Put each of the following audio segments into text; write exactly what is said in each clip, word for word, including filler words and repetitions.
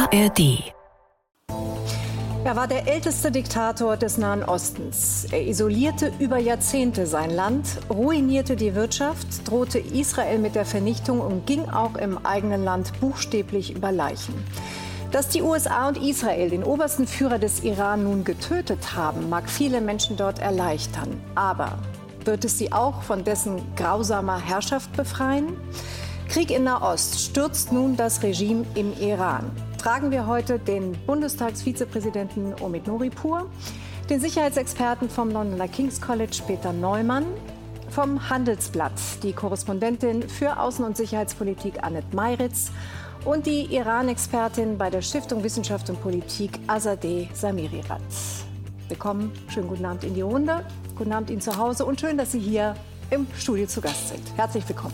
A R D. Er war der älteste Diktator des Nahen Ostens. Er isolierte über Jahrzehnte sein Land, ruinierte die Wirtschaft, drohte Israel mit der Vernichtung und ging auch im eigenen Land buchstäblich über Leichen. Dass die U S A und Israel den obersten Führer des Iran nun getötet haben, mag viele Menschen dort erleichtern. Aber wird es sie auch von dessen grausamer Herrschaft befreien? Krieg in Nahost stürzt nun das Regime im Iran. Fragen wir heute den Bundestagsvizepräsidenten Omid Nuripur, den Sicherheitsexperten vom Londoner King's College Peter Neumann, vom Handelsblatt die Korrespondentin für Außen- und Sicherheitspolitik Annette Meiritz und die Iran-Expertin bei der Stiftung Wissenschaft und Politik Azadeh Samirirat. Willkommen, schönen guten Abend in die Runde, guten Abend Ihnen zu Hause und schön, dass Sie hier im Studio zu Gast sind. Herzlich willkommen.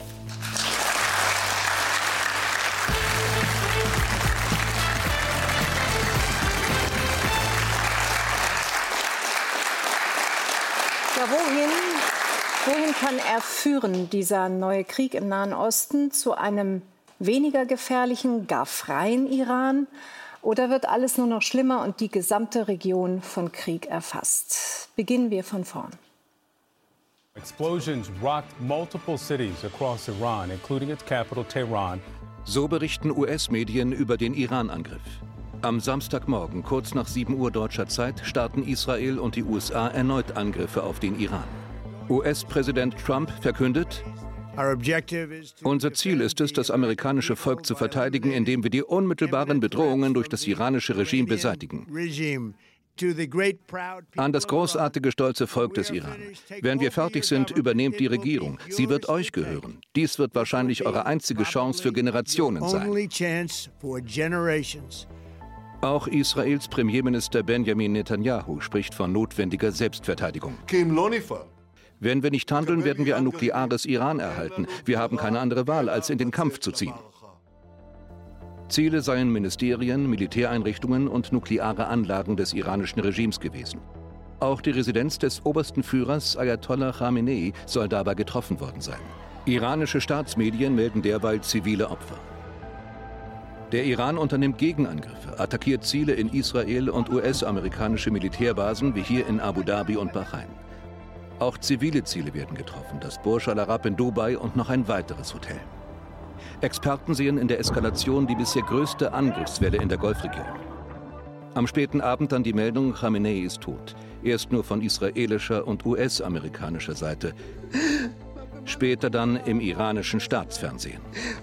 Ja, wohin, wohin kann er führen, dieser neue Krieg im Nahen Osten, zu einem weniger gefährlichen, gar freien Iran? Oder wird alles nur noch schlimmer und die gesamte Region von Krieg erfasst? Beginnen wir von vorn. Explosions rocked multiple cities across Iran, including its capital Tehran. So berichten U S-Medien über den Iran-Angriff. Am Samstagmorgen, kurz nach sieben Uhr deutscher Zeit, starten Israel und die U S A erneut Angriffe auf den Iran. U S-Präsident Trump verkündet: Unser Ziel ist es, das amerikanische Volk zu verteidigen, indem wir die unmittelbaren Bedrohungen durch das iranische Regime beseitigen. An das großartige, stolze Volk des Iran. Wenn wir fertig sind, übernehmt die Regierung. Sie wird euch gehören. Dies wird wahrscheinlich eure einzige Chance für Generationen sein. Auch Israels Premierminister Benjamin Netanyahu spricht von notwendiger Selbstverteidigung. Wenn wir nicht handeln, werden wir ein nukleares Iran erhalten. Wir haben keine andere Wahl, als in den Kampf zu ziehen. Ziele seien Ministerien, Militäreinrichtungen und nukleare Anlagen des iranischen Regimes gewesen. Auch die Residenz des obersten Führers Ayatollah Khamenei soll dabei getroffen worden sein. Iranische Staatsmedien melden derweil zivile Opfer. Der Iran unternimmt Gegenangriffe, attackiert Ziele in Israel und U S-amerikanische Militärbasen wie hier in Abu Dhabi und Bahrain. Auch zivile Ziele werden getroffen, das Burj Al Arab in Dubai und noch ein weiteres Hotel. Experten sehen in der Eskalation die bisher größte Angriffswelle in der Golfregion. Am späten Abend dann die Meldung, Khamenei ist tot. Erst nur von israelischer und U S-amerikanischer Seite. Später dann im iranischen Staatsfernsehen.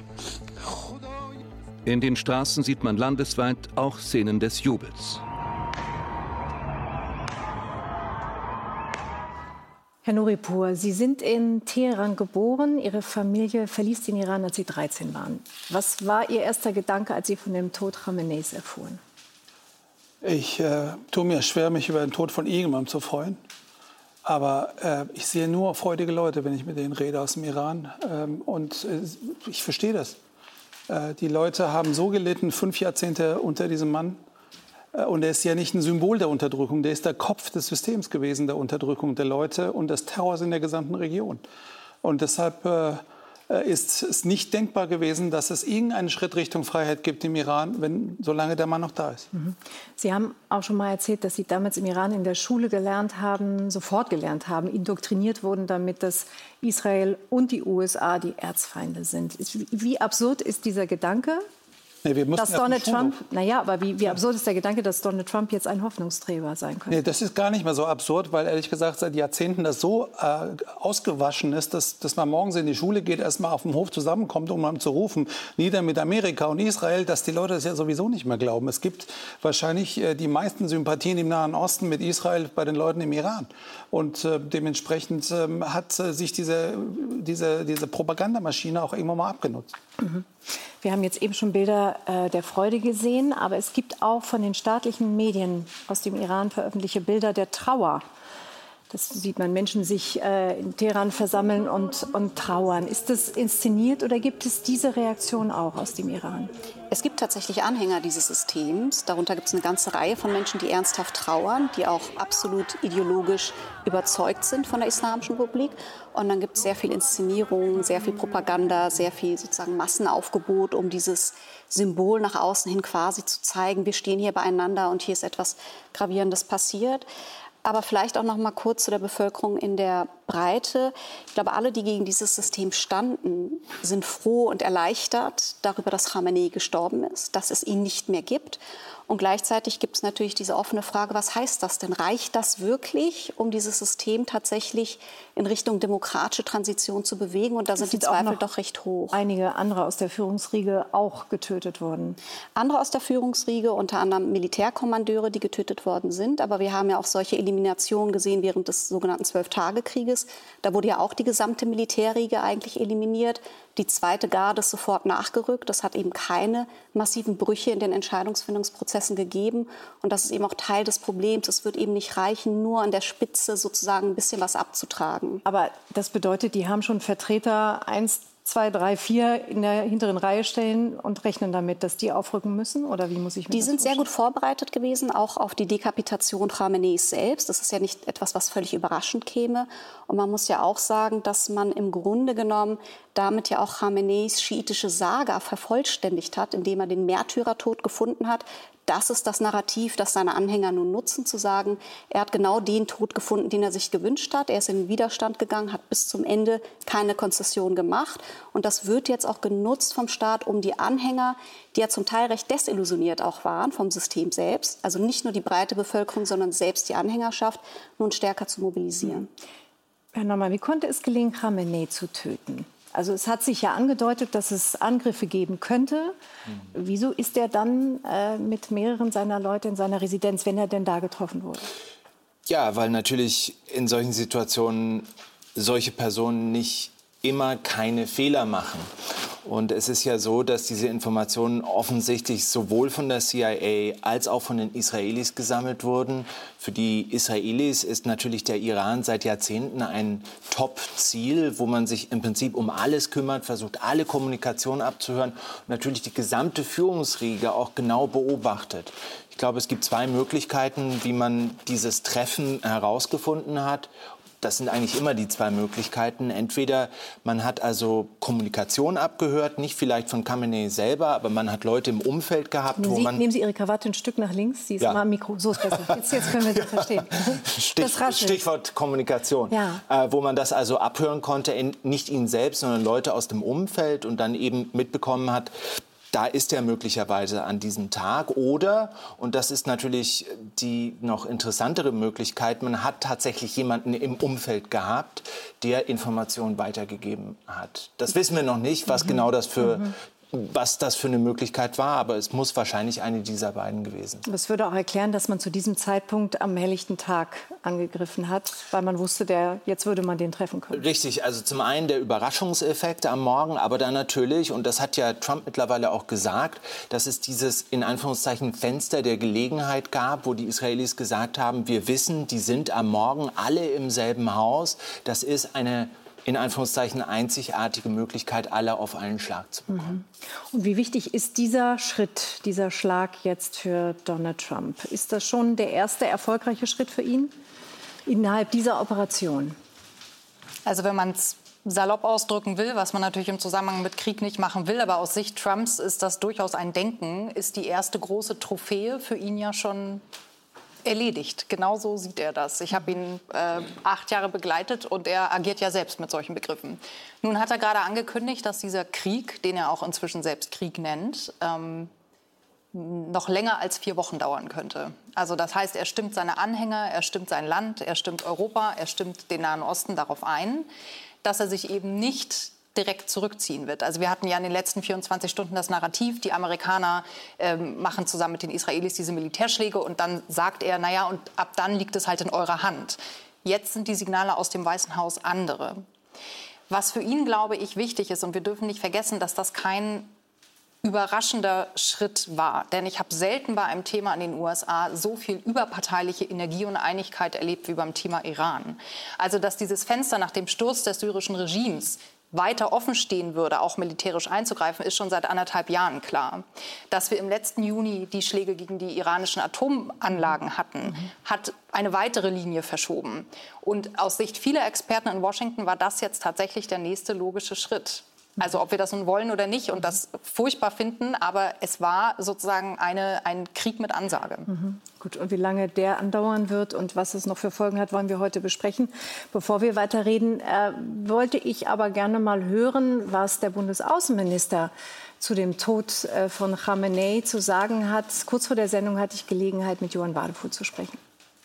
In den Straßen sieht man landesweit auch Szenen des Jubels. Herr Nuripur, Sie sind in Teheran geboren. Ihre Familie verließ den Iran, als Sie dreizehn waren. Was war Ihr erster Gedanke, als Sie von dem Tod Khameneis erfuhren? Ich äh, tue mir schwer, mich über den Tod von irgendjemandem zu freuen. Aber äh, ich sehe nur freudige Leute, wenn ich mit denen rede aus dem Iran. Ähm, und äh, ich verstehe das. Äh, die Leute haben so gelitten, fünf Jahrzehnte unter diesem Mann. Und er ist ja nicht ein Symbol der Unterdrückung, der ist der Kopf des Systems gewesen, der Unterdrückung der Leute und des Terrors in der gesamten Region. Und deshalb äh, ist es nicht denkbar gewesen, dass es irgendeinen Schritt Richtung Freiheit gibt im Iran, wenn, solange der Mann noch da ist. Mhm. Sie haben auch schon mal erzählt, dass Sie damals im Iran in der Schule gelernt haben, sofort gelernt haben, indoktriniert wurden damit, dass Israel und die U S A die Erzfeinde sind. Wie absurd ist dieser Gedanke? Nee, wir dass Donald Trump, naja, aber wie, wie absurd ist der Gedanke, dass Donald Trump jetzt ein Hoffnungsträger sein könnte? Nee, das ist gar nicht mehr so absurd, weil ehrlich gesagt seit Jahrzehnten das so äh, ausgewaschen ist, dass, dass man morgens in die Schule geht, erst mal auf dem Hof zusammenkommt, um mal zu rufen, nieder mit Amerika und Israel, dass die Leute das ja sowieso nicht mehr glauben. Es gibt wahrscheinlich äh, die meisten Sympathien im Nahen Osten mit Israel bei den Leuten im Iran. Und äh, dementsprechend äh, hat äh, sich diese, diese, diese Propagandamaschine auch irgendwann mal abgenutzt. Mhm. Wir haben jetzt eben schon Bilder äh, der Freude gesehen, aber es gibt auch von den staatlichen Medien aus dem Iran veröffentlichte Bilder der Trauer. Das sieht man, Menschen sich äh, in Teheran versammeln und, und trauern. Ist das inszeniert oder gibt es diese Reaktion auch aus dem Iran? Es gibt tatsächlich Anhänger dieses Systems. Darunter gibt es eine ganze Reihe von Menschen, die ernsthaft trauern, die auch absolut ideologisch überzeugt sind von der Islamischen Republik. Und dann gibt es sehr viel Inszenierung, sehr viel Propaganda, sehr viel sozusagen Massenaufgebot, um dieses Symbol nach außen hin quasi zu zeigen, wir stehen hier beieinander und hier ist etwas Gravierendes passiert. Aber vielleicht auch noch mal kurz zu der Bevölkerung in der Breite. Ich glaube, alle, die gegen dieses System standen, sind froh und erleichtert darüber, dass Khamenei gestorben ist, dass es ihn nicht mehr gibt. Und gleichzeitig gibt es natürlich diese offene Frage, was heißt das denn? Reicht das wirklich, um dieses System tatsächlich in Richtung demokratische Transition zu bewegen? Und da sind die Zweifel doch recht hoch. Einige andere aus der Führungsriege auch getötet worden. Andere aus der Führungsriege, unter anderem Militärkommandeure, die getötet worden sind. Aber wir haben ja auch solche Eliminationen gesehen während des sogenannten Zwölf-Tage-Krieges. Da wurde ja auch die gesamte Militärriege eigentlich eliminiert. Die zweite Garde ist sofort nachgerückt. Das hat eben keine massiven Brüche in den Entscheidungsfindungsprozessen gegeben. Und das ist eben auch Teil des Problems. Es wird eben nicht reichen, nur an der Spitze sozusagen ein bisschen was abzutragen. Aber das bedeutet, die haben schon Vertreter eins, zwei, drei, vier in der hinteren Reihe stellen und rechnen damit, dass die aufrücken müssen? Oder wie muss ich mir Die das sind vorstellen? sehr gut vorbereitet gewesen, auch auf die Dekapitation Khameneis selbst. Das ist ja nicht etwas, was völlig überraschend käme. Und man muss ja auch sagen, dass man im Grunde genommen damit ja auch Khameneis schiitische Saga vervollständigt hat, indem er den Märtyrertod gefunden hat. Das ist das Narrativ, das seine Anhänger nun nutzen, zu sagen, er hat genau den Tod gefunden, den er sich gewünscht hat. Er ist in den Widerstand gegangen, hat bis zum Ende keine Konzession gemacht. Und das wird jetzt auch genutzt vom Staat, um die Anhänger, die ja zum Teil recht desillusioniert auch waren vom System selbst, also nicht nur die breite Bevölkerung, sondern selbst die Anhängerschaft, nun stärker zu mobilisieren. Herr Neumann, wie konnte es gelingen, Khamenei zu töten? Also es hat sich ja angedeutet, dass es Angriffe geben könnte. Mhm. Wieso ist er dann äh, mit mehreren seiner Leute in seiner Residenz, wenn er denn da getroffen wurde? Ja, weil natürlich in solchen Situationen solche Personen nicht immer keine Fehler machen. Und es ist ja so, dass diese Informationen offensichtlich sowohl von der C I A als auch von den Israelis gesammelt wurden. Für die Israelis ist natürlich der Iran seit Jahrzehnten ein Top-Ziel, wo man sich im Prinzip um alles kümmert, versucht, alle Kommunikation abzuhören und natürlich die gesamte Führungsriege auch genau beobachtet. Ich glaube, es gibt zwei Möglichkeiten, wie man dieses Treffen herausgefunden hat. Das sind eigentlich immer die zwei Möglichkeiten. Entweder man hat also Kommunikation abgehört, nicht vielleicht von Khamenei selber, aber man hat Leute im Umfeld gehabt, nehmen wo Sie, man... Nehmen Sie Ihre Krawatte ein Stück nach links, sie ist Ja. immer am Mikro, so ist besser. Jetzt, jetzt können wir Sie verstehen. Stich, Das Stichwort Kommunikation, Ja. äh, wo man das also abhören konnte, in, nicht ihn selbst, sondern Leute aus dem Umfeld und dann eben mitbekommen hat, da ist er möglicherweise an diesem Tag. Oder, und das ist natürlich die noch interessantere Möglichkeit, man hat tatsächlich jemanden im Umfeld gehabt, der Informationen weitergegeben hat. Das wissen wir noch nicht, was mhm. genau das für... Mhm. was das für eine Möglichkeit war, aber es muss wahrscheinlich eine dieser beiden gewesen sein. Das würde auch erklären, dass man zu diesem Zeitpunkt am helllichten Tag angegriffen hat, weil man wusste, der, jetzt würde man den treffen können. Richtig, also zum einen der Überraschungseffekt am Morgen, aber dann natürlich, und das hat ja Trump mittlerweile auch gesagt, dass es dieses in Anführungszeichen Fenster der Gelegenheit gab, wo die Israelis gesagt haben, wir wissen, die sind am Morgen alle im selben Haus. Das ist eine in Anführungszeichen einzigartige Möglichkeit, alle auf einen Schlag zu bekommen. Und wie wichtig ist dieser Schritt, dieser Schlag jetzt für Donald Trump? Ist das schon der erste erfolgreiche Schritt für ihn innerhalb dieser Operation? Also wenn man es salopp ausdrücken will, was man natürlich im Zusammenhang mit Krieg nicht machen will, aber aus Sicht Trumps ist das durchaus ein Denken, ist die erste große Trophäe für ihn ja schon erledigt. Genau so sieht er das. Ich habe ihn äh, acht Jahre begleitet und er agiert ja selbst mit solchen Begriffen. Nun hat er gerade angekündigt, dass dieser Krieg, den er auch inzwischen selbst Krieg nennt, ähm, noch länger als vier Wochen dauern könnte. Also das heißt, er stimmt seine Anhänger, er stimmt sein Land, er stimmt Europa, er stimmt den Nahen Osten darauf ein, dass er sich eben nicht direkt zurückziehen wird. Also wir hatten ja in den letzten vierundzwanzig Stunden das Narrativ, die Amerikaner ähm, machen zusammen mit den Israelis diese Militärschläge und dann sagt er, naja, und ab dann liegt es halt in eurer Hand. Jetzt sind die Signale aus dem Weißen Haus andere. Was für ihn, glaube ich, wichtig ist, und wir dürfen nicht vergessen, dass das kein überraschender Schritt war. Denn ich habe selten bei einem Thema in den U S A so viel überparteiliche Energie und Einigkeit erlebt wie beim Thema Iran. Also dass dieses Fenster nach dem Sturz des syrischen Regimes weiter offen stehen würde, auch militärisch einzugreifen, ist schon seit anderthalb Jahren klar. Dass wir im letzten Juni die Schläge gegen die iranischen Atomanlagen hatten, mhm. hat eine weitere Linie verschoben. Und aus Sicht vieler Experten in Washington war das jetzt tatsächlich der nächste logische Schritt. Also ob wir das nun wollen oder nicht und das furchtbar finden, aber es war sozusagen eine, ein Krieg mit Ansage. Mhm. Gut, und wie lange der andauern wird und was es noch für Folgen hat, wollen wir heute besprechen. Bevor wir weiterreden, äh, wollte ich aber gerne mal hören, was der Bundesaußenminister zu dem Tod äh, von Khamenei zu sagen hat. Kurz vor der Sendung hatte ich Gelegenheit, mit Johann Wadefuhl zu sprechen.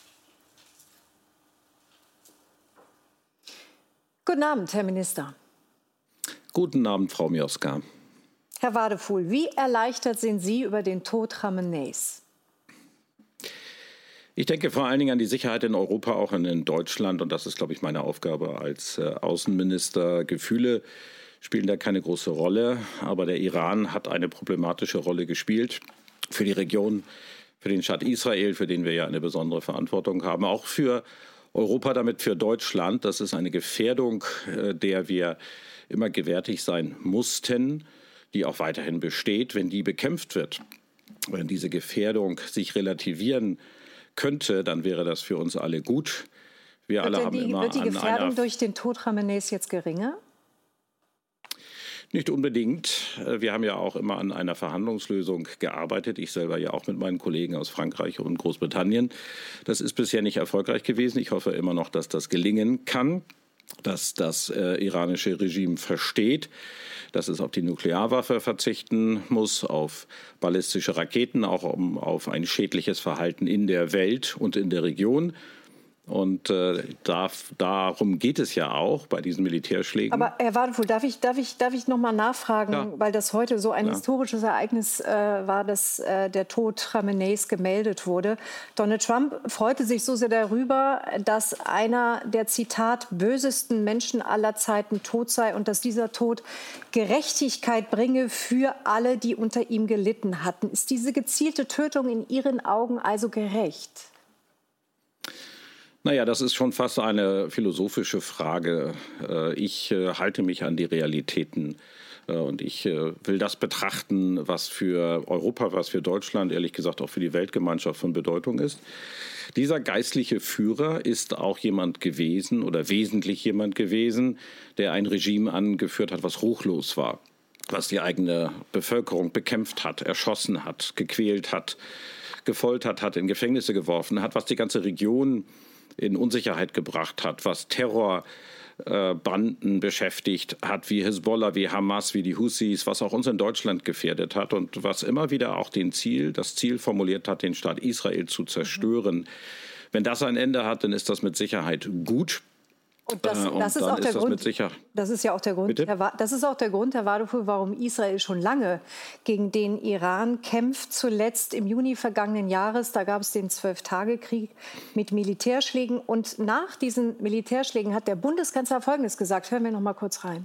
Guten Abend, Herr Minister. Guten Abend, Frau Mioska. Herr Wadefuhl, wie erleichtert sind Sie über den Tod Khameneis? Ich denke vor allen Dingen an die Sicherheit in Europa, auch in Deutschland. Und das ist, glaube ich, meine Aufgabe als äh, Außenminister. Gefühle spielen da keine große Rolle. Aber der Iran hat eine problematische Rolle gespielt für die Region, für den Staat Israel, für den wir ja eine besondere Verantwortung haben. Auch für Europa, damit für Deutschland. Das ist eine Gefährdung, äh, der wir immer gewärtig sein mussten, die auch weiterhin besteht. Wenn die bekämpft wird, wenn diese Gefährdung sich relativieren könnte, dann wäre das für uns alle gut. Wir alle haben immer wird die an Gefährdung einer durch den Tod Khameneis jetzt geringer? Nicht unbedingt. Wir haben ja auch immer an einer Verhandlungslösung gearbeitet. Ich selber ja auch mit meinen Kollegen aus Frankreich und Großbritannien. Das ist bisher nicht erfolgreich gewesen. Ich hoffe immer noch, dass das gelingen kann, dass das äh, iranische Regime versteht, dass es auf die Nuklearwaffe verzichten muss, auf ballistische Raketen, auch um, auf ein schädliches Verhalten in der Welt und in der Region. Und äh, da, darum geht es ja auch bei diesen Militärschlägen. Aber Herr Wadefuhl, darf ich, darf ich, darf ich noch mal nachfragen, ja. weil das heute so ein ja. historisches Ereignis äh, war, dass äh, der Tod Khameneis gemeldet wurde. Donald Trump freute sich so sehr darüber, dass einer der, Zitat, bösesten Menschen aller Zeiten tot sei und dass dieser Tod Gerechtigkeit bringe für alle, die unter ihm gelitten hatten. Ist diese gezielte Tötung in Ihren Augen also gerecht? Naja, das ist schon fast eine philosophische Frage. Ich halte mich an die Realitäten und ich will das betrachten, was für Europa, was für Deutschland, ehrlich gesagt auch für die Weltgemeinschaft von Bedeutung ist. Dieser geistliche Führer ist auch jemand gewesen oder wesentlich jemand gewesen, der ein Regime angeführt hat, was ruchlos war, was die eigene Bevölkerung bekämpft hat, erschossen hat, gequält hat, gefoltert hat, in Gefängnisse geworfen hat, was die ganze Region in Unsicherheit gebracht hat, was Terrorbanden äh, beschäftigt hat, wie Hisbollah, wie Hamas, wie die Houthis, was auch uns in Deutschland gefährdet hat und was immer wieder auch den Ziel, das Ziel formuliert hat, den Staat Israel zu zerstören. Mhm. Wenn das ein Ende hat, dann ist das mit Sicherheit gut. Und das, äh, und das ist auch der Grund. Das ist ja auch der Grund. Herr, das ist auch der Grund, Herr Wadefuhl, warum Israel schon lange gegen den Iran kämpft. Zuletzt im Juni vergangenen Jahres, da gab es den Zwölf-Tage-Krieg mit Militärschlägen. Und nach diesen Militärschlägen hat der Bundeskanzler Folgendes gesagt. Hören wir noch mal kurz rein.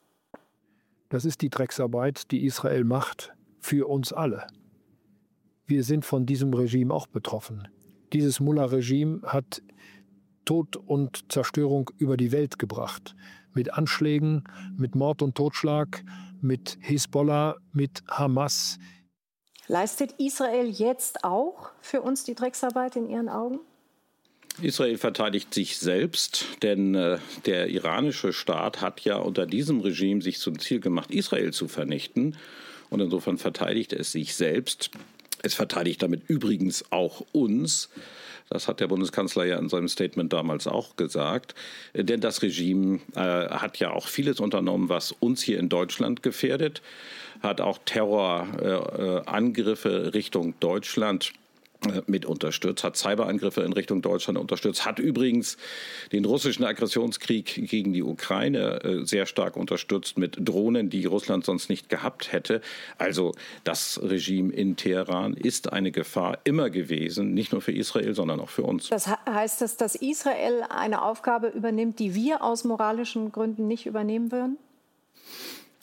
Das ist die Drecksarbeit, die Israel macht für uns alle. Wir sind von diesem Regime auch betroffen. Dieses Mullah-Regime hat Tod und Zerstörung über die Welt gebracht. Mit Anschlägen, mit Mord und Totschlag, mit Hisbollah, mit Hamas. Leistet Israel jetzt auch für uns die Drecksarbeit in Ihren Augen? Israel verteidigt sich selbst, denn äh, der iranische Staat hat ja unter diesem Regime sich zum Ziel gemacht, Israel zu vernichten. Und insofern verteidigt es sich selbst. Es verteidigt damit übrigens auch uns. Das hat der Bundeskanzler ja in seinem Statement damals auch gesagt. Denn das Regime äh, hat ja auch vieles unternommen, was uns hier in Deutschland gefährdet, hat auch Terrorangriffe äh, Richtung Deutschland mit unterstützt, hat Cyberangriffe in Richtung Deutschland unterstützt, hat übrigens den russischen Aggressionskrieg gegen die Ukraine äh, sehr stark unterstützt mit Drohnen, die Russland sonst nicht gehabt hätte. Also das Regime in Teheran ist eine Gefahr immer gewesen, nicht nur für Israel, sondern auch für uns. Das heißt, dass, dass Israel eine Aufgabe übernimmt, die wir aus moralischen Gründen nicht übernehmen würden?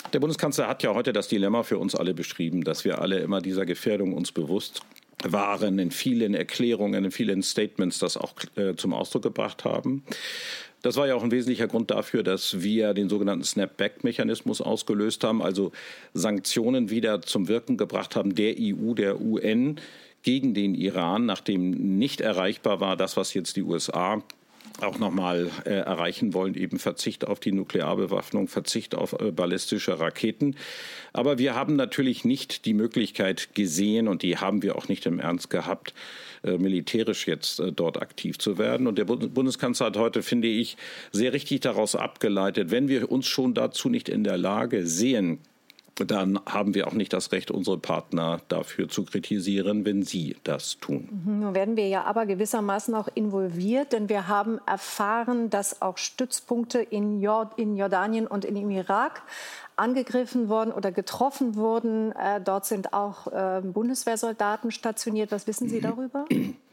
Der Bundeskanzler hat ja heute das Dilemma für uns alle beschrieben, dass wir alle immer dieser Gefährdung uns bewusst waren, in vielen Erklärungen, in vielen Statements das auch äh, zum Ausdruck gebracht haben. Das war ja auch ein wesentlicher Grund dafür, dass wir den sogenannten Snapback-Mechanismus ausgelöst haben, also Sanktionen wieder zum Wirken gebracht haben der E U, der U N gegen den Iran, nachdem nicht erreichbar war, das, was jetzt die U S A auch nochmal äh, erreichen wollen, eben Verzicht auf die Nuklearbewaffnung, Verzicht auf äh, ballistische Raketen. Aber wir haben natürlich nicht die Möglichkeit gesehen, und die haben wir auch nicht im Ernst gehabt, äh, militärisch jetzt äh, dort aktiv zu werden. Und der Bundeskanzler hat heute, finde ich, sehr richtig daraus abgeleitet, wenn wir uns schon dazu nicht in der Lage sehen, dann haben wir auch nicht das Recht, unsere Partner dafür zu kritisieren, wenn sie das tun. Nun werden wir ja aber gewissermaßen auch involviert, denn wir haben erfahren, dass auch Stützpunkte in, Jord- in Jordanien und in dem Irak angegriffen worden oder getroffen wurden. Äh, dort sind auch äh, Bundeswehrsoldaten stationiert. Was wissen Sie darüber?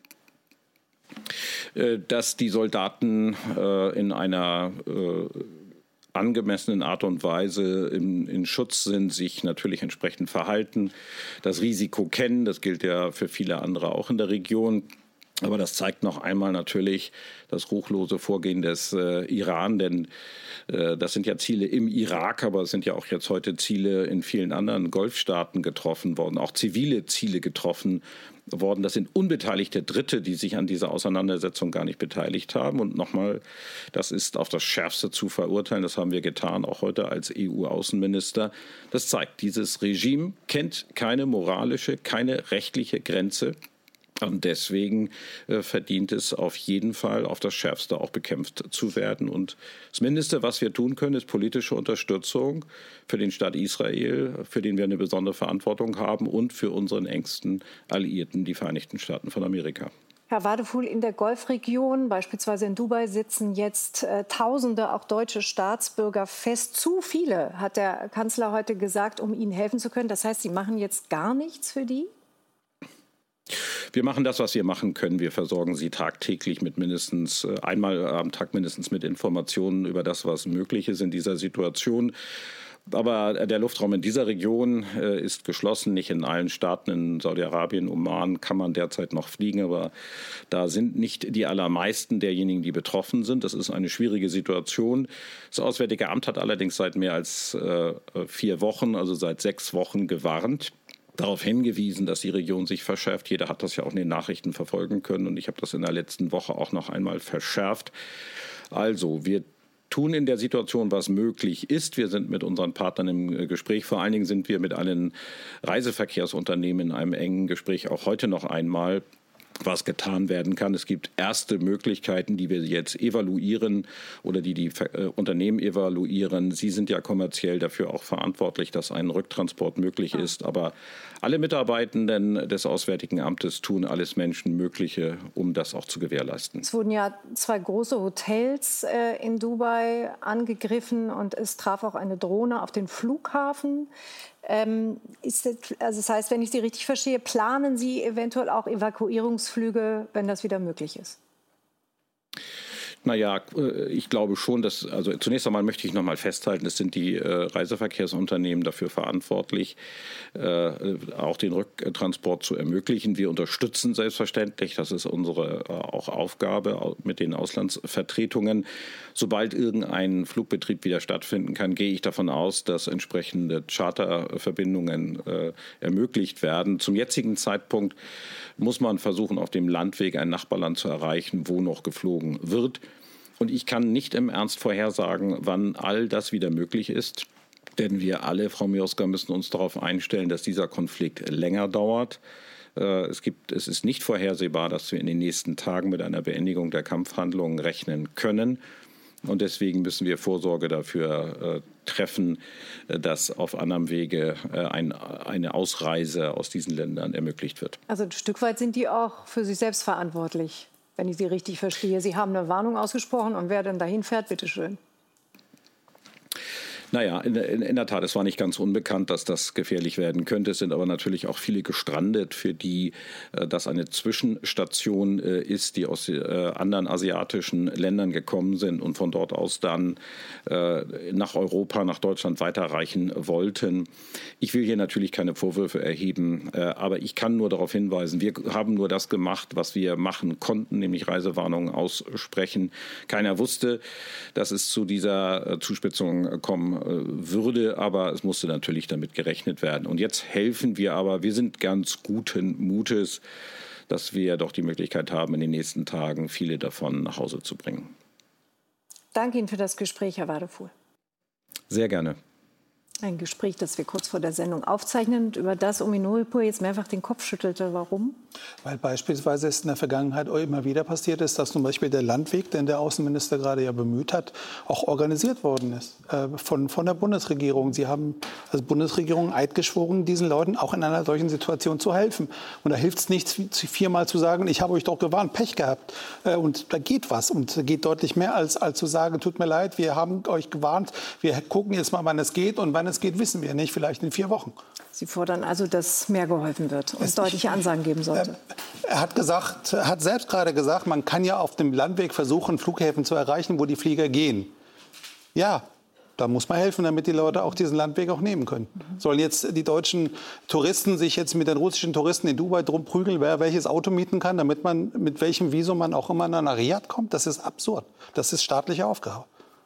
Dass die Soldaten äh, in einer äh, angemessenen Art und Weise in, in Schutz sind, sich natürlich entsprechend verhalten, das Risiko kennen. Das gilt ja für viele andere auch in der Region. Aber das zeigt noch einmal natürlich das ruchlose Vorgehen des äh, Iran, denn äh, das sind ja Ziele im Irak, aber es sind ja auch jetzt heute Ziele in vielen anderen Golfstaaten getroffen worden, auch zivile Ziele getroffen worden. Das sind unbeteiligte Dritte, die sich an dieser Auseinandersetzung gar nicht beteiligt haben. Und nochmal, das ist auf das Schärfste zu verurteilen. Das haben wir getan, auch heute als E U-Außenminister. Das zeigt, dieses Regime kennt keine moralische, keine rechtliche Grenze. Und deswegen äh, verdient es auf jeden Fall auf das Schärfste auch bekämpft zu werden. Und das Mindeste, was wir tun können, ist politische Unterstützung für den Staat Israel, für den wir eine besondere Verantwortung haben, und für unseren engsten Alliierten, die Vereinigten Staaten von Amerika. Herr Wadefuhl, in der Golfregion, beispielsweise in Dubai, sitzen jetzt äh, Tausende auch deutsche Staatsbürger fest. Zu viele, hat der Kanzler heute gesagt, um ihnen helfen zu können. Das heißt, Sie machen jetzt gar nichts für die? Wir machen das, was wir machen können. Wir versorgen sie tagtäglich mit mindestens einmal am Tag mindestens mit Informationen über das, was möglich ist in dieser Situation. Aber der Luftraum in dieser Region äh, ist geschlossen. Nicht in allen Staaten. In Saudi-Arabien, Oman kann man derzeit noch fliegen. Aber da sind nicht die allermeisten derjenigen, die betroffen sind. Das ist eine schwierige Situation. Das Auswärtige Amt hat allerdings seit mehr als äh, vier Wochen, also seit sechs Wochen, gewarnt, darauf hingewiesen, dass die Region sich verschärft. Jeder hat das ja auch in den Nachrichten verfolgen können. Und ich habe das in der letzten Woche auch noch einmal verschärft. Also, wir tun in der Situation, was möglich ist. Wir sind mit unseren Partnern im Gespräch. Vor allen Dingen sind wir mit allen Reiseverkehrsunternehmen in einem engen Gespräch, auch heute noch einmal, was getan werden kann. Es gibt erste Möglichkeiten, die wir jetzt evaluieren oder die die äh, Unternehmen evaluieren. Sie sind ja kommerziell dafür auch verantwortlich, dass ein Rücktransport möglich ist. Aber alle Mitarbeitenden des Auswärtigen Amtes tun alles Menschenmögliche, um das auch zu gewährleisten. Es wurden ja zwei große Hotels äh, in Dubai angegriffen und es traf auch eine Drohne auf den Flughafen. Ähm, ist das, also das heißt, wenn ich Sie richtig verstehe, planen Sie eventuell auch Evakuierungsflüge, wenn das wieder möglich ist? Naja, ich glaube schon, dass, also zunächst einmal möchte ich noch mal festhalten, es sind die äh, Reiseverkehrsunternehmen dafür verantwortlich, äh, auch den Rücktransport zu ermöglichen. Wir unterstützen selbstverständlich, das ist unsere äh, auch Aufgabe mit den Auslandsvertretungen. Sobald irgendein Flugbetrieb wieder stattfinden kann, gehe ich davon aus, dass entsprechende Charterverbindungen äh, ermöglicht werden. Zum jetzigen Zeitpunkt muss man versuchen, auf dem Landweg ein Nachbarland zu erreichen, wo noch geflogen wird. Und ich kann nicht im Ernst vorhersagen, wann all das wieder möglich ist. Denn wir alle, Frau Mioska, müssen uns darauf einstellen, dass dieser Konflikt länger dauert. Es gibt, es ist nicht vorhersehbar, dass wir in den nächsten Tagen mit einer Beendigung der Kampfhandlungen rechnen können. Und deswegen müssen wir Vorsorge dafür äh, treffen, äh, dass auf anderem Wege äh, ein, eine Ausreise aus diesen Ländern ermöglicht wird. Also ein Stück weit sind die auch für sich selbst verantwortlich, wenn ich Sie richtig verstehe. Sie haben eine Warnung ausgesprochen und wer dann dahin fährt, bitteschön. Naja, in, in, in der Tat, es war nicht ganz unbekannt, dass das gefährlich werden könnte. Es sind aber natürlich auch viele gestrandet, für die äh, das eine Zwischenstation äh, ist, die aus äh, anderen asiatischen Ländern gekommen sind und von dort aus dann äh, nach Europa, nach Deutschland weiterreichen wollten. Ich will hier natürlich keine Vorwürfe erheben, äh, aber ich kann nur darauf hinweisen, wir haben nur das gemacht, was wir machen konnten, nämlich Reisewarnungen aussprechen. Keiner wusste, dass es zu dieser äh, Zuspitzung kommen würde, aber es musste natürlich damit gerechnet werden. Und jetzt helfen wir aber, wir sind ganz guten Mutes, dass wir doch die Möglichkeit haben, in den nächsten Tagen viele davon nach Hause zu bringen. Danke Ihnen für das Gespräch, Herr Wadefuhl. Sehr gerne. Ein Gespräch, das wir kurz vor der Sendung aufzeichnen und über das Omi Nuripur jetzt mehrfach den Kopf schüttelte. Warum? Weil beispielsweise es in der Vergangenheit auch immer wieder passiert ist, dass zum Beispiel der Landweg, den der Außenminister gerade ja bemüht hat, auch organisiert worden ist äh, von, von der Bundesregierung. Sie haben als Bundesregierung Eid geschworen, diesen Leuten auch in einer solchen Situation zu helfen. Und da hilft es nicht, viermal zu sagen, ich habe euch doch gewarnt, Pech gehabt. Äh, und da geht was. Und da geht deutlich mehr, als, als zu sagen, tut mir leid, wir haben euch gewarnt, wir gucken jetzt mal, wann es geht. Und wann es geht, wissen wir nicht, vielleicht in vier Wochen. Sie fordern also, dass mehr geholfen wird und es deutliche Ansagen geben sollte. Er hat gesagt, er hat selbst gerade gesagt, man kann ja auf dem Landweg versuchen, Flughäfen zu erreichen, wo die Flieger gehen. Ja, da muss man helfen, damit die Leute auch diesen Landweg auch nehmen können. Mhm. Sollen jetzt die deutschen Touristen sich jetzt mit den russischen Touristen in Dubai drum prügeln, wer welches Auto mieten kann, damit man mit welchem Visum man auch immer nach Riyadh kommt? Das ist absurd. Das ist staatliche Aufgabe.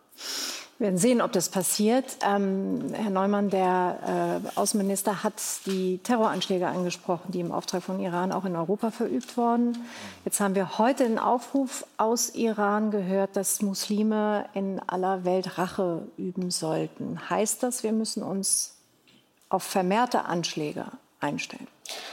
Wir werden sehen, ob das passiert. Ähm, Herr Neumann, der äh, Außenminister, hat die Terroranschläge angesprochen, die im Auftrag von Iran auch in Europa verübt wurden. Jetzt haben wir heute einen Aufruf aus Iran gehört, dass Muslime in aller Welt Rache üben sollten. Heißt das, wir müssen uns auf vermehrte Anschläge einstellen?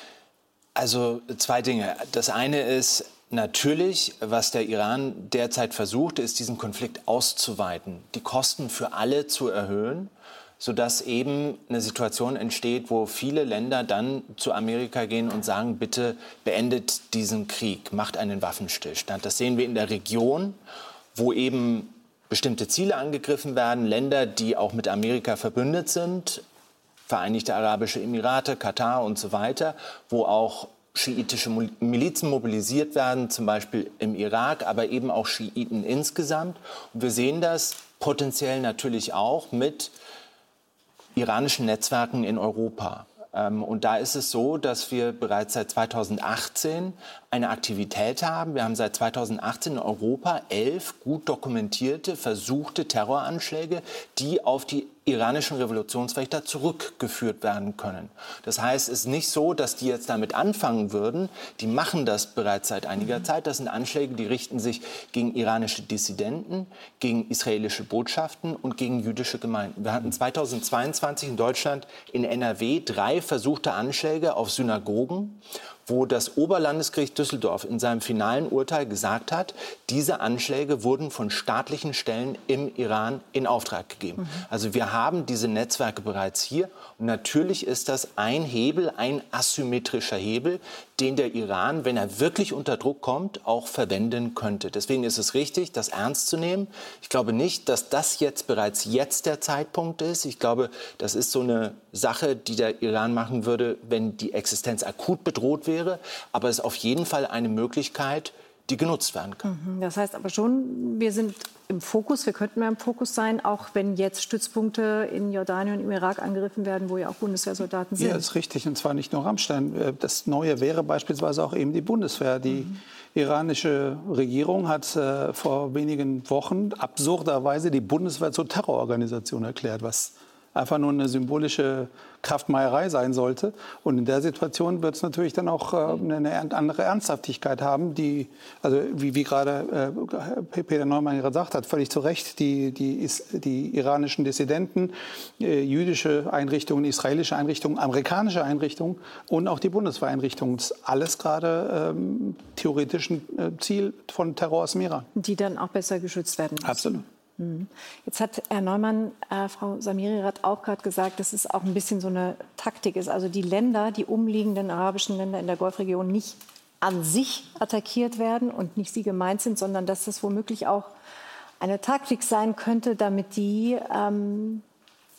Also zwei Dinge. Das eine ist, natürlich, was der Iran derzeit versucht, ist, diesen Konflikt auszuweiten, die Kosten für alle zu erhöhen, sodass eben eine Situation entsteht, wo viele Länder dann zu Amerika gehen und sagen, bitte beendet diesen Krieg, macht einen Waffenstillstand. Das sehen wir in der Region, wo eben bestimmte Ziele angegriffen werden, Länder, die auch mit Amerika verbündet sind, Vereinigte Arabische Emirate, Katar und so weiter, wo auch schiitische Milizen mobilisiert werden, zum Beispiel im Irak, aber eben auch Schiiten insgesamt. Und wir sehen das potenziell natürlich auch mit iranischen Netzwerken in Europa. Und da ist es so, dass wir bereits seit zweitausendachtzehn eine Aktivität haben. Wir haben seit zweitausendachtzehn in Europa elf gut dokumentierte, versuchte Terroranschläge, die auf die iranischen Revolutionswächter zurückgeführt werden können. Das heißt, es ist nicht so, dass die jetzt damit anfangen würden. Die machen das bereits seit einiger Zeit. Das sind Anschläge, die richten sich gegen iranische Dissidenten, gegen israelische Botschaften und gegen jüdische Gemeinden. Wir hatten zweitausendzweiundzwanzig in Deutschland in N R W drei versuchte Anschläge auf Synagogen, wo das Oberlandesgericht Düsseldorf in seinem finalen Urteil gesagt hat, diese Anschläge wurden von staatlichen Stellen im Iran in Auftrag gegeben. Mhm. Also wir haben diese Netzwerke bereits hier. Und natürlich ist das ein Hebel, ein asymmetrischer Hebel, den der Iran, wenn er wirklich unter Druck kommt, auch verwenden könnte. Deswegen ist es richtig, das ernst zu nehmen. Ich glaube nicht, dass das jetzt bereits jetzt der Zeitpunkt ist. Ich glaube, das ist so eine Sache, die der Iran machen würde, wenn die Existenz akut bedroht wäre. Aber es ist auf jeden Fall eine Möglichkeit, die genutzt werden kann. Das heißt aber schon, wir sind im Fokus, wir könnten mehr im Fokus sein, auch wenn jetzt Stützpunkte in Jordanien und im Irak angegriffen werden, wo ja auch Bundeswehrsoldaten sind. Ja, das ist richtig, und zwar nicht nur Rammstein. Das Neue wäre beispielsweise auch eben die Bundeswehr. Die mhm. iranische Regierung hat äh, vor wenigen Wochen absurderweise die Bundeswehr zur Terrororganisation erklärt, was einfach nur eine symbolische Kraftmeierei sein sollte. Und in der Situation wird es natürlich dann auch äh, eine andere Ernsthaftigkeit haben, die, also wie, wie gerade äh, Peter Neumann gesagt hat, völlig zu Recht, die, die, die iranischen Dissidenten, äh, jüdische Einrichtungen, israelische Einrichtungen, amerikanische Einrichtungen und auch die Bundeswehreinrichtungen. Das ist alles gerade ähm, theoretisch ein äh, Ziel von Terror aus dem Iran. Die dann auch besser geschützt werden müssen. Absolut. Jetzt hat Herr Neumann, äh, Frau Samiri-Rath auch gerade gesagt, dass es auch ein bisschen so eine Taktik ist. Also die Länder, die umliegenden arabischen Länder in der Golfregion nicht an sich attackiert werden und nicht sie gemeint sind, sondern dass das womöglich auch eine Taktik sein könnte, damit die ähm,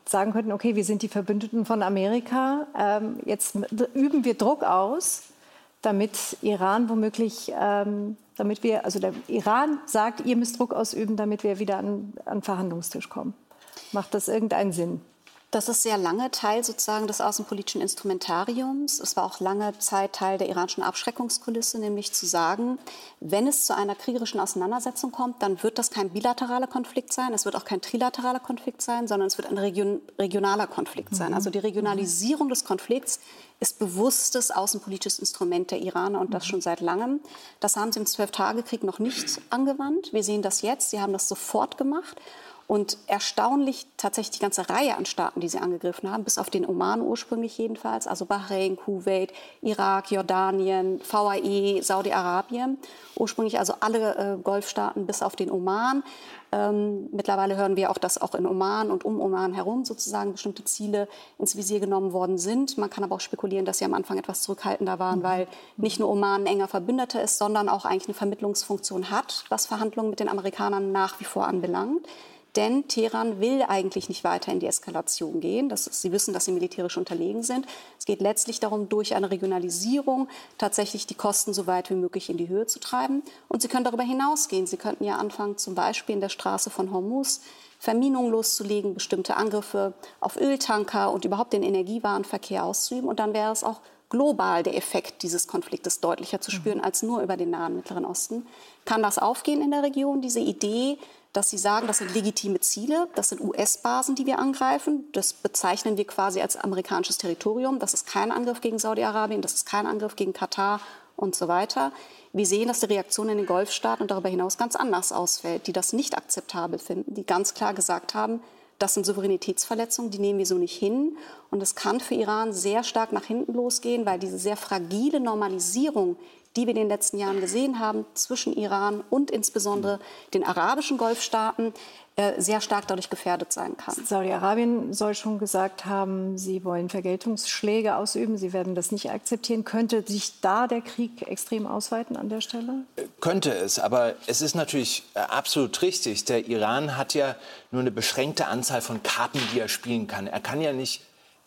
sagen könnten, okay, wir sind die Verbündeten von Amerika, ähm, jetzt üben wir Druck aus, damit Iran womöglich, ähm, damit wir, also der Iran sagt, ihr müsst Druck ausüben, damit wir wieder an, an den Verhandlungstisch kommen. Macht das irgendeinen Sinn? Das ist sehr lange Teil sozusagen des außenpolitischen Instrumentariums. Es war auch lange Zeit Teil der iranischen Abschreckungskulisse, nämlich zu sagen, wenn es zu einer kriegerischen Auseinandersetzung kommt, dann wird das kein bilateraler Konflikt sein, es wird auch kein trilateraler Konflikt sein, sondern es wird ein region, regionaler Konflikt sein. Also die Regionalisierung des Konflikts ist bewusstes außenpolitisches Instrument der Iraner und das schon seit langem. Das haben sie im Zwölf-Tage-Krieg noch nicht angewandt. Wir sehen das jetzt, sie haben das sofort gemacht. Und erstaunlich tatsächlich die ganze Reihe an Staaten, die sie angegriffen haben, bis auf den Oman ursprünglich jedenfalls, also Bahrain, Kuwait, Irak, Jordanien, V A E, Saudi-Arabien, ursprünglich also alle äh, Golfstaaten bis auf den Oman. Ähm, mittlerweile hören wir auch, dass auch in Oman und um Oman herum sozusagen bestimmte Ziele ins Visier genommen worden sind. Man kann aber auch spekulieren, dass sie am Anfang etwas zurückhaltender waren, weil nicht nur Oman ein enger Verbündeter ist, sondern auch eigentlich eine Vermittlungsfunktion hat, was Verhandlungen mit den Amerikanern nach wie vor anbelangt. Denn Teheran will eigentlich nicht weiter in die Eskalation gehen. Das ist, sie wissen, dass sie militärisch unterlegen sind. Es geht letztlich darum, durch eine Regionalisierung tatsächlich die Kosten so weit wie möglich in die Höhe zu treiben. Und sie können darüber hinausgehen. Sie könnten ja anfangen, zum Beispiel in der Straße von Hormuz Verminungen loszulegen, bestimmte Angriffe auf Öltanker und überhaupt den Energiewarenverkehr auszuüben. Und dann wäre es auch global der Effekt dieses Konfliktes deutlicher zu spüren als nur über den Nahen Mittleren Osten. Kann das aufgehen in der Region, diese Idee, dass sie sagen, das sind legitime Ziele, das sind U S-Basen, die wir angreifen. Das bezeichnen wir quasi als amerikanisches Territorium. Das ist kein Angriff gegen Saudi-Arabien, das ist kein Angriff gegen Katar und so weiter. Wir sehen, dass die Reaktion in den Golfstaaten und darüber hinaus ganz anders ausfällt, die das nicht akzeptabel finden, die ganz klar gesagt haben, das sind Souveränitätsverletzungen, die nehmen wir so nicht hin. Und es kann für Iran sehr stark nach hinten losgehen, weil diese sehr fragile Normalisierung, die wir in den letzten Jahren gesehen haben, zwischen Iran und insbesondere den arabischen Golfstaaten, äh, sehr stark dadurch gefährdet sein kann. Saudi-Arabien soll schon gesagt haben, sie wollen Vergeltungsschläge ausüben, sie werden das nicht akzeptieren. Könnte sich da der Krieg extrem ausweiten an der Stelle? Könnte es, aber es ist natürlich absolut richtig. Der Iran hat ja nur eine beschränkte Anzahl von Karten, die er spielen kann. Er kann ja nicht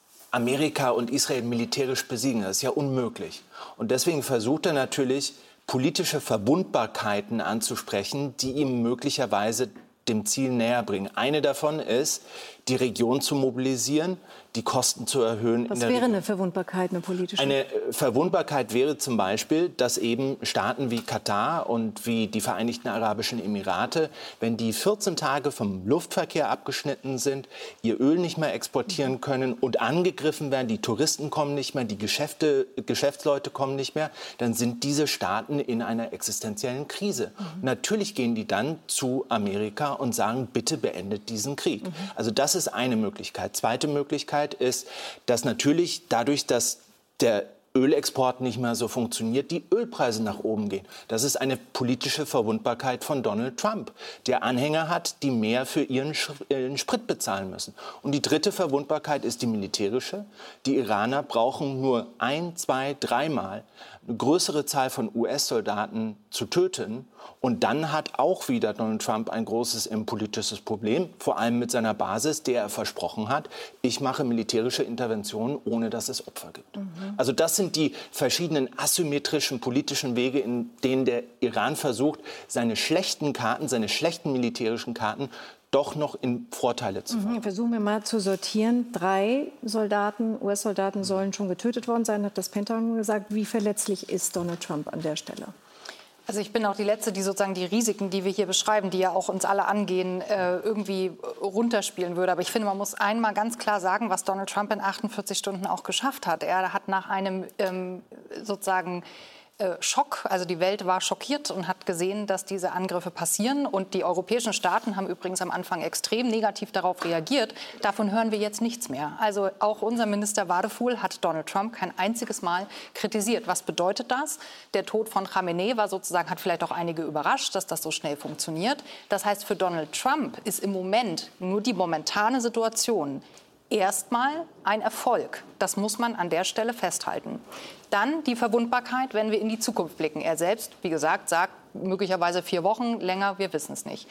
Amerika und Israel militärisch besiegen. Das ist ja unmöglich. Und deswegen versucht er natürlich, politische Verwundbarkeiten anzusprechen, die ihm möglicherweise dem Ziel näher bringen. Eine davon ist, die Region zu mobilisieren, die Kosten zu erhöhen. Was in der wäre Region. eine Verwundbarkeit, eine politische? Eine Verwundbarkeit wäre zum Beispiel, dass eben Staaten wie Katar und wie die Vereinigten Arabischen Emirate, wenn die vierzehn Tage vom Luftverkehr abgeschnitten sind, ihr Öl nicht mehr exportieren können und angegriffen werden, die Touristen kommen nicht mehr, die Geschäfte, Geschäftsleute kommen nicht mehr, dann sind diese Staaten in einer existenziellen Krise. Mhm. Natürlich gehen die dann zu Amerika und sagen, bitte beendet diesen Krieg. Mhm. Also das ist eine Möglichkeit. Zweite Möglichkeit ist, dass natürlich dadurch, dass der Ölexport nicht mehr so funktioniert, die Ölpreise nach oben gehen. Das ist eine politische Verwundbarkeit von Donald Trump, der Anhänger hat, die mehr für ihren Sprit bezahlen müssen. Und die dritte Verwundbarkeit ist die militärische. Die Iraner brauchen nur ein, zwei, dreimal eine größere Zahl von U S-Soldaten zu töten. Und dann hat auch wieder Donald Trump ein großes politisches Problem, vor allem mit seiner Basis, der er versprochen hat, ich mache militärische Interventionen, ohne dass es Opfer gibt. Mhm. Also das sind die verschiedenen asymmetrischen politischen Wege, in denen der Iran versucht, seine schlechten Karten, seine schlechten militärischen Karten doch noch in Vorteile zu fahren. Mhm, versuchen wir mal zu sortieren. Drei Soldaten, U S-Soldaten sollen schon getötet worden sein, hat das Pentagon gesagt. Wie verletzlich ist Donald Trump an der Stelle? Also ich bin auch die Letzte, die sozusagen die Risiken, die wir hier beschreiben, die ja auch uns alle angehen, irgendwie runterspielen würde. Aber ich finde, man muss einmal ganz klar sagen, was Donald Trump in achtundvierzig Stunden auch geschafft hat. Er hat nach einem ähm, sozusagen Schock, also die Welt war schockiert und hat gesehen, dass diese Angriffe passieren. Und die europäischen Staaten haben übrigens am Anfang extrem negativ darauf reagiert. Davon hören wir jetzt nichts mehr. Also auch unser Minister Wadefuhl hat Donald Trump kein einziges Mal kritisiert. Was bedeutet das? Der Tod von Khamenei war sozusagen, hat vielleicht auch einige überrascht, dass das so schnell funktioniert. Das heißt, für Donald Trump ist im Moment nur die momentane Situation erstmal ein Erfolg. Das muss man an der Stelle festhalten. Dann die Verwundbarkeit, wenn wir in die Zukunft blicken. Er selbst, wie gesagt, sagt möglicherweise vier Wochen länger, wir wissen es nicht.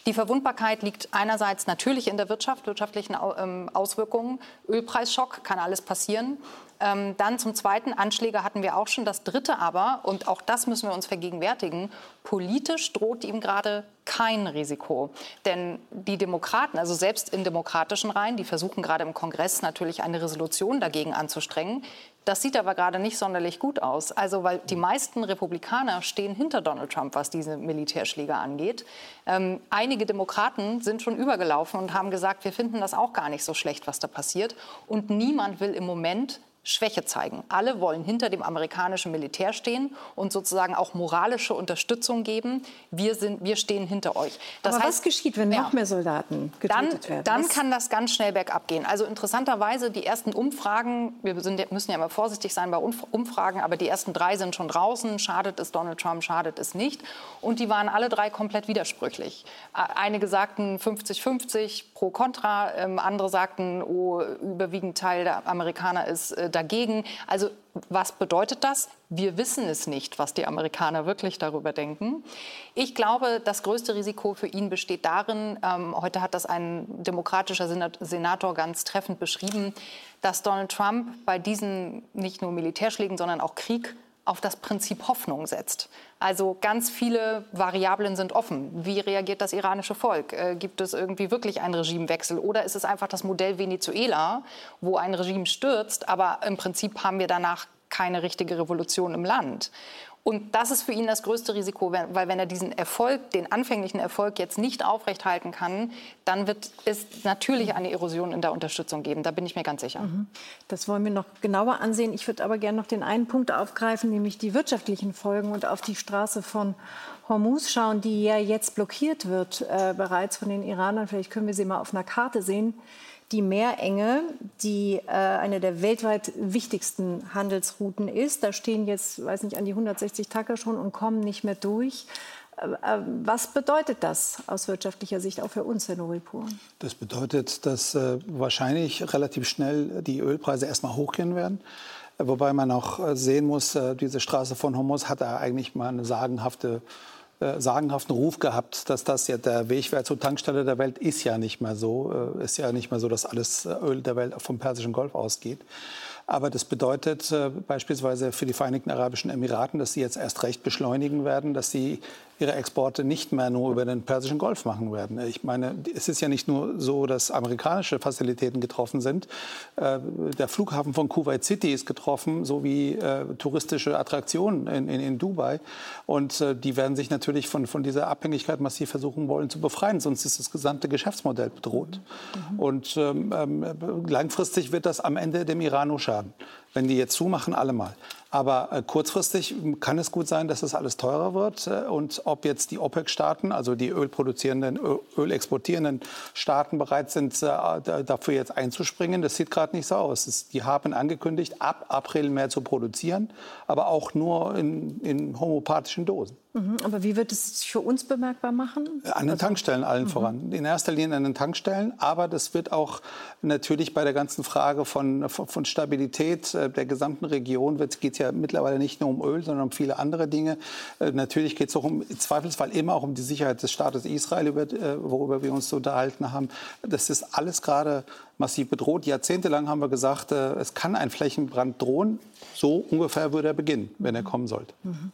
Die Verwundbarkeit liegt einerseits natürlich in der Wirtschaft, wirtschaftlichen Auswirkungen. Ölpreisschock, kann alles passieren. Ähm, dann zum Zweiten, Anschläge hatten wir auch schon. Das Dritte aber, und auch das müssen wir uns vergegenwärtigen, politisch droht ihm gerade kein Risiko. Denn die Demokraten, also selbst in demokratischen Reihen, die versuchen gerade im Kongress natürlich eine Resolution dagegen anzustrengen. Das sieht aber gerade nicht sonderlich gut aus. Also weil die meisten Republikaner stehen hinter Donald Trump, was diese Militärschläge angeht. Ähm, einige Demokraten sind schon übergelaufen und haben gesagt, wir finden das auch gar nicht so schlecht, was da passiert. Und niemand will im Moment Schwäche zeigen. Alle wollen hinter dem amerikanischen Militär stehen und sozusagen auch moralische Unterstützung geben. Wir, sind, wir stehen hinter euch. Das Aber heißt, was geschieht, wenn ja, noch mehr Soldaten getötet dann, werden? Dann was? kann das ganz schnell bergab gehen. Also interessanterweise, die ersten Umfragen, wir sind, müssen ja immer vorsichtig sein bei Umfragen, aber die ersten drei sind schon draußen. Schadet es Donald Trump, schadet es nicht. Und die waren alle drei komplett widersprüchlich. Einige sagten fünfzig fünfzig pro Kontra, andere sagten, oh, überwiegend Teil der Amerikaner ist äh, dagegen. Also was bedeutet das? Wir wissen es nicht, was die Amerikaner wirklich darüber denken. Ich glaube, das größte Risiko für ihn besteht darin, ähm, heute hat das ein demokratischer Senator ganz treffend beschrieben, dass Donald Trump bei diesen nicht nur Militärschlägen, sondern auch Krieg auf das Prinzip Hoffnung setzt. Also ganz viele Variablen sind offen. Wie reagiert das iranische Volk? Äh, gibt es irgendwie wirklich einen Regimewechsel? Oder ist es einfach das Modell Venezuela, wo ein Regime stürzt, aber im Prinzip haben wir danach keine richtige Revolution im Land? Und das ist für ihn das größte Risiko, weil wenn er diesen Erfolg, den anfänglichen Erfolg jetzt nicht aufrechthalten kann, dann wird es natürlich eine Erosion in der Unterstützung geben. Da bin ich mir ganz sicher. Das wollen wir noch genauer ansehen. Ich würde aber gerne noch den einen Punkt aufgreifen, nämlich die wirtschaftlichen Folgen und auf die Straße von Hormuz schauen, die ja jetzt blockiert wird, äh, bereits von den Iranern. Vielleicht können wir sie mal auf einer Karte sehen. Die Meerenge, die äh, eine der weltweit wichtigsten Handelsrouten ist. Da stehen jetzt, weiß nicht, an die hundertsechzig Tanker schon und kommen nicht mehr durch. Äh, was bedeutet das aus wirtschaftlicher Sicht auch für uns, Herr Nuripur? Das bedeutet, dass äh, wahrscheinlich relativ schnell die Ölpreise erstmal hochgehen werden. Wobei man auch sehen muss, äh, diese Straße von Hormuz hat da eigentlich mal eine sagenhafte Äh, sagenhaften Ruf gehabt, dass das ja der Weg wäre zur Tankstelle der Welt, ist ja nicht mehr so. Äh, ist ja nicht mehr so, dass alles Öl der Welt vom Persischen Golf ausgeht. Aber das bedeutet äh, beispielsweise für die Vereinigten Arabischen Emiraten, dass sie jetzt erst recht beschleunigen werden, dass sie ihre Exporte nicht mehr nur über den Persischen Golf machen werden. Ich meine, es ist ja nicht nur so, dass amerikanische Fazilitäten getroffen sind. Äh, der Flughafen von Kuwait City ist getroffen, sowie äh, touristische Attraktionen in, in, in Dubai. Und äh, die werden sich natürlich von, von dieser Abhängigkeit massiv versuchen wollen zu befreien. Sonst ist das gesamte Geschäftsmodell bedroht. Mhm. Und ähm, langfristig wird das am Ende dem Iran nur schaden. Wenn die jetzt zumachen, allemal. Aber äh, kurzfristig kann es gut sein, dass das alles teurer wird. Äh, und ob jetzt die OPEC-Staaten, also die ölproduzierenden, Ö ölexportierenden Staaten bereit sind, äh, dafür jetzt einzuspringen, das sieht gerade nicht so aus. Es, die haben angekündigt, ab April mehr zu produzieren, aber auch nur in, in homöopathischen Dosen. Mhm, aber wie wird es sich für uns bemerkbar machen? An den Tankstellen allen mhm. voran. In erster Linie an den Tankstellen. Aber das wird auch natürlich bei der ganzen Frage von, von, von Stabilität der gesamten Region, geht es ja mittlerweile nicht nur um Öl, sondern um viele andere Dinge. Natürlich geht es auch um, im Zweifelsfall immer auch um die Sicherheit des Staates Israel, über, worüber wir uns so unterhalten haben. Das ist alles gerade massiv bedroht. Jahrzehntelang haben wir gesagt, es kann ein Flächenbrand drohen. So ungefähr würde er beginnen, wenn er kommen sollte. Mhm.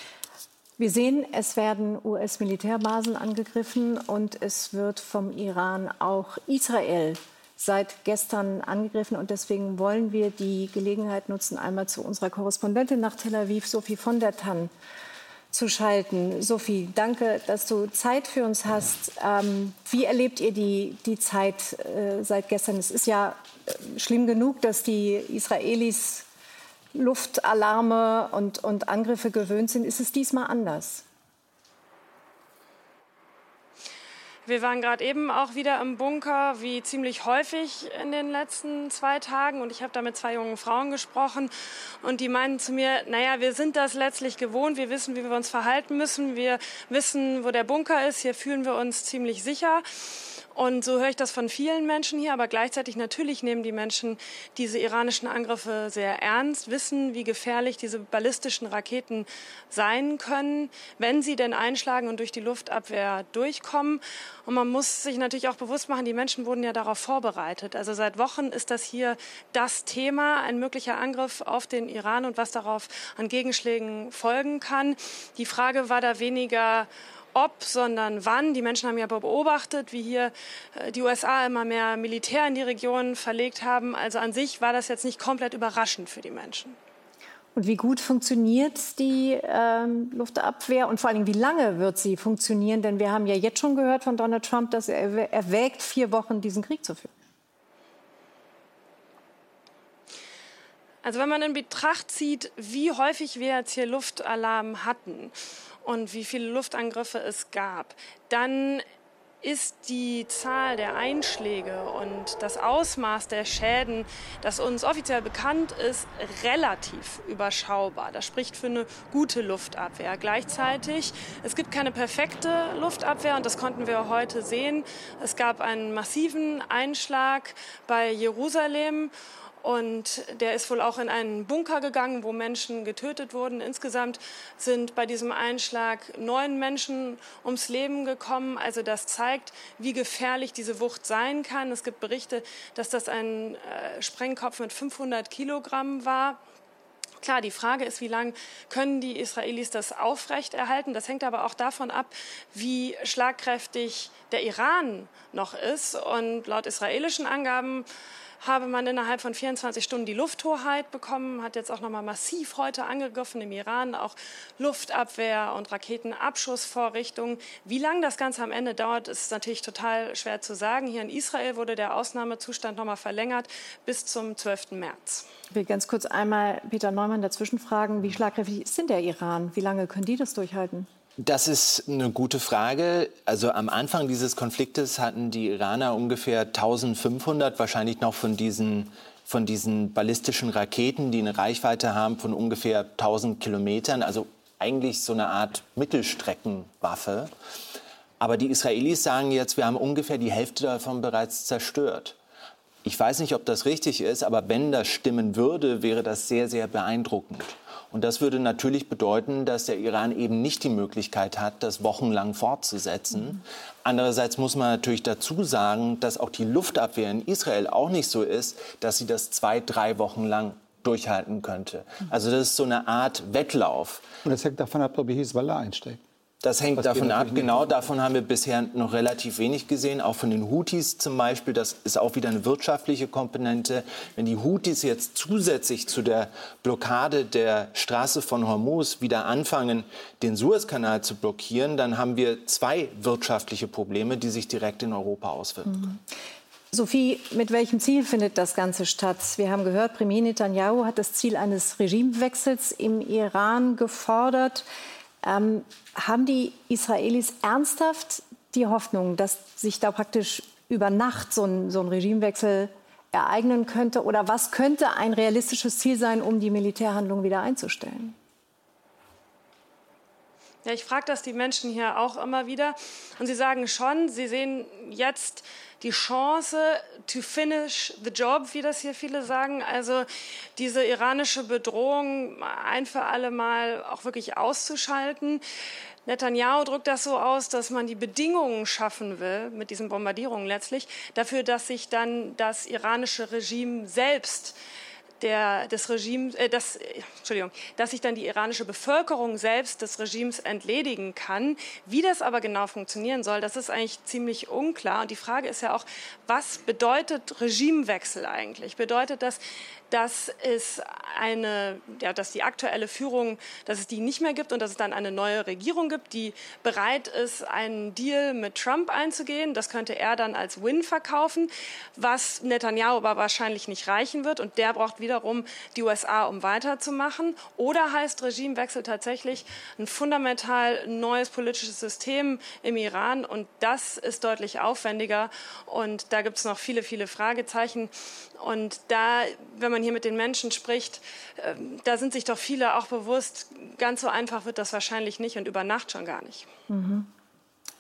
Wir sehen, es werden U S-Militärbasen angegriffen und es wird vom Iran auch Israel seit gestern angegriffen. Und deswegen wollen wir die Gelegenheit nutzen, einmal zu unserer Korrespondentin nach Tel Aviv, Sophie von der Tann, zu schalten. Sophie, danke, dass du Zeit für uns hast. Ähm, wie erlebt ihr die, die Zeit äh, seit gestern? Es ist ja äh, schlimm genug, dass die Israelis Luftalarme und, und Angriffe gewöhnt sind. Ist es diesmal anders? Wir waren gerade eben auch wieder im Bunker, wie ziemlich häufig in den letzten zwei Tagen. Und ich habe da mit zwei jungen Frauen gesprochen. Und die meinten zu mir, naja, wir sind das letztlich gewohnt. Wir wissen, wie wir uns verhalten müssen. Wir wissen, wo der Bunker ist. Hier fühlen wir uns ziemlich sicher. Und so höre ich das von vielen Menschen hier, aber gleichzeitig natürlich nehmen die Menschen diese iranischen Angriffe sehr ernst, wissen, wie gefährlich diese ballistischen Raketen sein können, wenn sie denn einschlagen und durch die Luftabwehr durchkommen. Und man muss sich natürlich auch bewusst machen, die Menschen wurden ja darauf vorbereitet. Also seit Wochen ist das hier das Thema, ein möglicher Angriff auf den Iran und was darauf an Gegenschlägen folgen kann. Die Frage war da weniger ob, sondern wann. Die Menschen haben ja beobachtet, wie hier die U S A immer mehr Militär in die Region verlegt haben. Also an sich war das jetzt nicht komplett überraschend für die Menschen. Und wie gut funktioniert die ähm, Luftabwehr und vor allem, wie lange wird sie funktionieren? Denn wir haben ja jetzt schon gehört von Donald Trump, dass er erwägt, vier Wochen diesen Krieg zu führen. Also wenn man in Betracht zieht, wie häufig wir jetzt hier Luftalarm hatten und wie viele Luftangriffe es gab, dann ist die Zahl der Einschläge und das Ausmaß der Schäden, das uns offiziell bekannt ist, relativ überschaubar. Das spricht für eine gute Luftabwehr. Gleichzeitig, es gibt keine perfekte Luftabwehr und das konnten wir heute sehen. Es gab einen massiven Einschlag bei Jerusalem. Und der ist wohl auch in einen Bunker gegangen, wo Menschen getötet wurden. Insgesamt sind bei diesem Einschlag neun Menschen ums Leben gekommen. Also das zeigt, wie gefährlich diese Wucht sein kann. Es gibt Berichte, dass das ein äh, Sprengkopf mit fünfhundert Kilogramm war. Klar, die Frage ist, wie lange können die Israelis das aufrechterhalten? Das hängt aber auch davon ab, wie schlagkräftig der Iran noch ist. Und laut israelischen Angaben habe man innerhalb von vierundzwanzig Stunden die Lufthoheit bekommen, hat jetzt auch noch mal massiv heute angegriffen im Iran, auch Luftabwehr und Raketenabschussvorrichtungen. Wie lange das Ganze am Ende dauert, ist natürlich total schwer zu sagen. Hier in Israel wurde der Ausnahmezustand noch mal verlängert bis zum zwölften März. Ich will ganz kurz einmal Peter Neumann dazwischen fragen, wie schlagkräftig ist denn der Iran? Wie lange können die das durchhalten? Das ist eine gute Frage. Also am Anfang dieses Konfliktes hatten die Iraner ungefähr eintausendfünfhundert, wahrscheinlich noch von diesen, von diesen ballistischen Raketen, die eine Reichweite haben von ungefähr tausend Kilometern. Also eigentlich so eine Art Mittelstreckenwaffe. Aber die Israelis sagen jetzt, wir haben ungefähr die Hälfte davon bereits zerstört. Ich weiß nicht, ob das richtig ist, aber wenn das stimmen würde, wäre das sehr, sehr beeindruckend. Und das würde natürlich bedeuten, dass der Iran eben nicht die Möglichkeit hat, das wochenlang fortzusetzen. Mhm. Andererseits muss man natürlich dazu sagen, dass auch die Luftabwehr in Israel auch nicht so ist, dass sie das zwei, drei Wochen lang durchhalten könnte. Also das ist so eine Art Wettlauf. Und das hängt davon ab, ob die Hisbollah einsteigt. Das hängt Was davon ab, genau davon haben wir bisher noch relativ wenig gesehen, auch von den Houthis zum Beispiel. Das ist auch wieder eine wirtschaftliche Komponente. Wenn die Houthis jetzt zusätzlich zu der Blockade der Straße von Hormuz wieder anfangen, den Suezkanal zu blockieren, dann haben wir zwei wirtschaftliche Probleme, die sich direkt in Europa auswirken. Mhm. Sophie, mit welchem Ziel findet das Ganze statt? Wir haben gehört, Premier Netanyahu hat das Ziel eines Regimewechsels im Iran gefordert. Ähm, haben die Israelis ernsthaft die Hoffnung, dass sich da praktisch über Nacht so ein, so ein Regimewechsel ereignen könnte? Oder was könnte ein realistisches Ziel sein, um die Militärhandlung wieder einzustellen? Ja, ich frage das die Menschen hier auch immer wieder. Und sie sagen schon, sie sehen jetzt die Chance to finish the job, wie das hier viele sagen. Also diese iranische Bedrohung ein für alle Mal auch wirklich auszuschalten. Netanyahu drückt das so aus, dass man die Bedingungen schaffen will, mit diesen Bombardierungen letztlich, dafür, dass sich dann das iranische Regime selbst Der, des Regimes, äh, das, Entschuldigung, dass sich dann die iranische Bevölkerung selbst des Regimes entledigen kann. Wie das aber genau funktionieren soll, das ist eigentlich ziemlich unklar. Und die Frage ist ja auch, was bedeutet Regimewechsel eigentlich? Bedeutet das, dass es eine, ja, dass die aktuelle Führung, dass es die nicht mehr gibt und dass es dann eine neue Regierung gibt, die bereit ist, einen Deal mit Trump einzugehen? Das könnte er dann als Win verkaufen, was Netanyahu aber wahrscheinlich nicht reichen wird. Und der braucht wiederum die U S A, um weiterzumachen. Oder heißt Regimewechsel tatsächlich ein fundamental neues politisches System im Iran? Und das ist deutlich aufwendiger. Und da gibt es noch viele, viele Fragezeichen. Und da, wenn man hier mit den Menschen spricht, äh, da sind sich doch viele auch bewusst, ganz so einfach wird das wahrscheinlich nicht und über Nacht schon gar nicht. Mhm.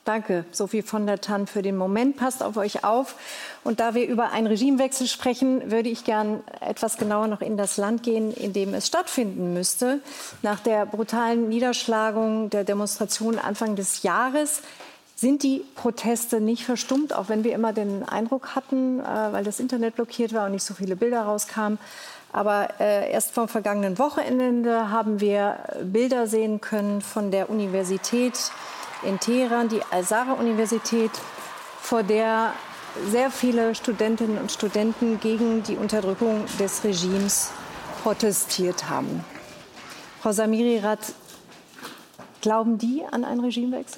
Danke, Sophie von der Tann, für den Moment. Passt auf euch auf. Und da wir über einen Regimewechsel sprechen, würde ich gern etwas genauer noch in das Land gehen, in dem es stattfinden müsste. Nach der brutalen Niederschlagung der Demonstrationen Anfang des Jahres sind die Proteste nicht verstummt, auch wenn wir immer den Eindruck hatten, äh, weil das Internet blockiert war und nicht so viele Bilder rauskamen. Aber äh, erst vom vergangenen Wochenende haben wir Bilder sehen können von der Universität in Teheran, die Al-Azhar-Universität, vor der sehr viele Studentinnen und Studenten gegen die Unterdrückung des Regimes protestiert haben. Frau Samiri-Rad, glauben die an einen Regimewechsel?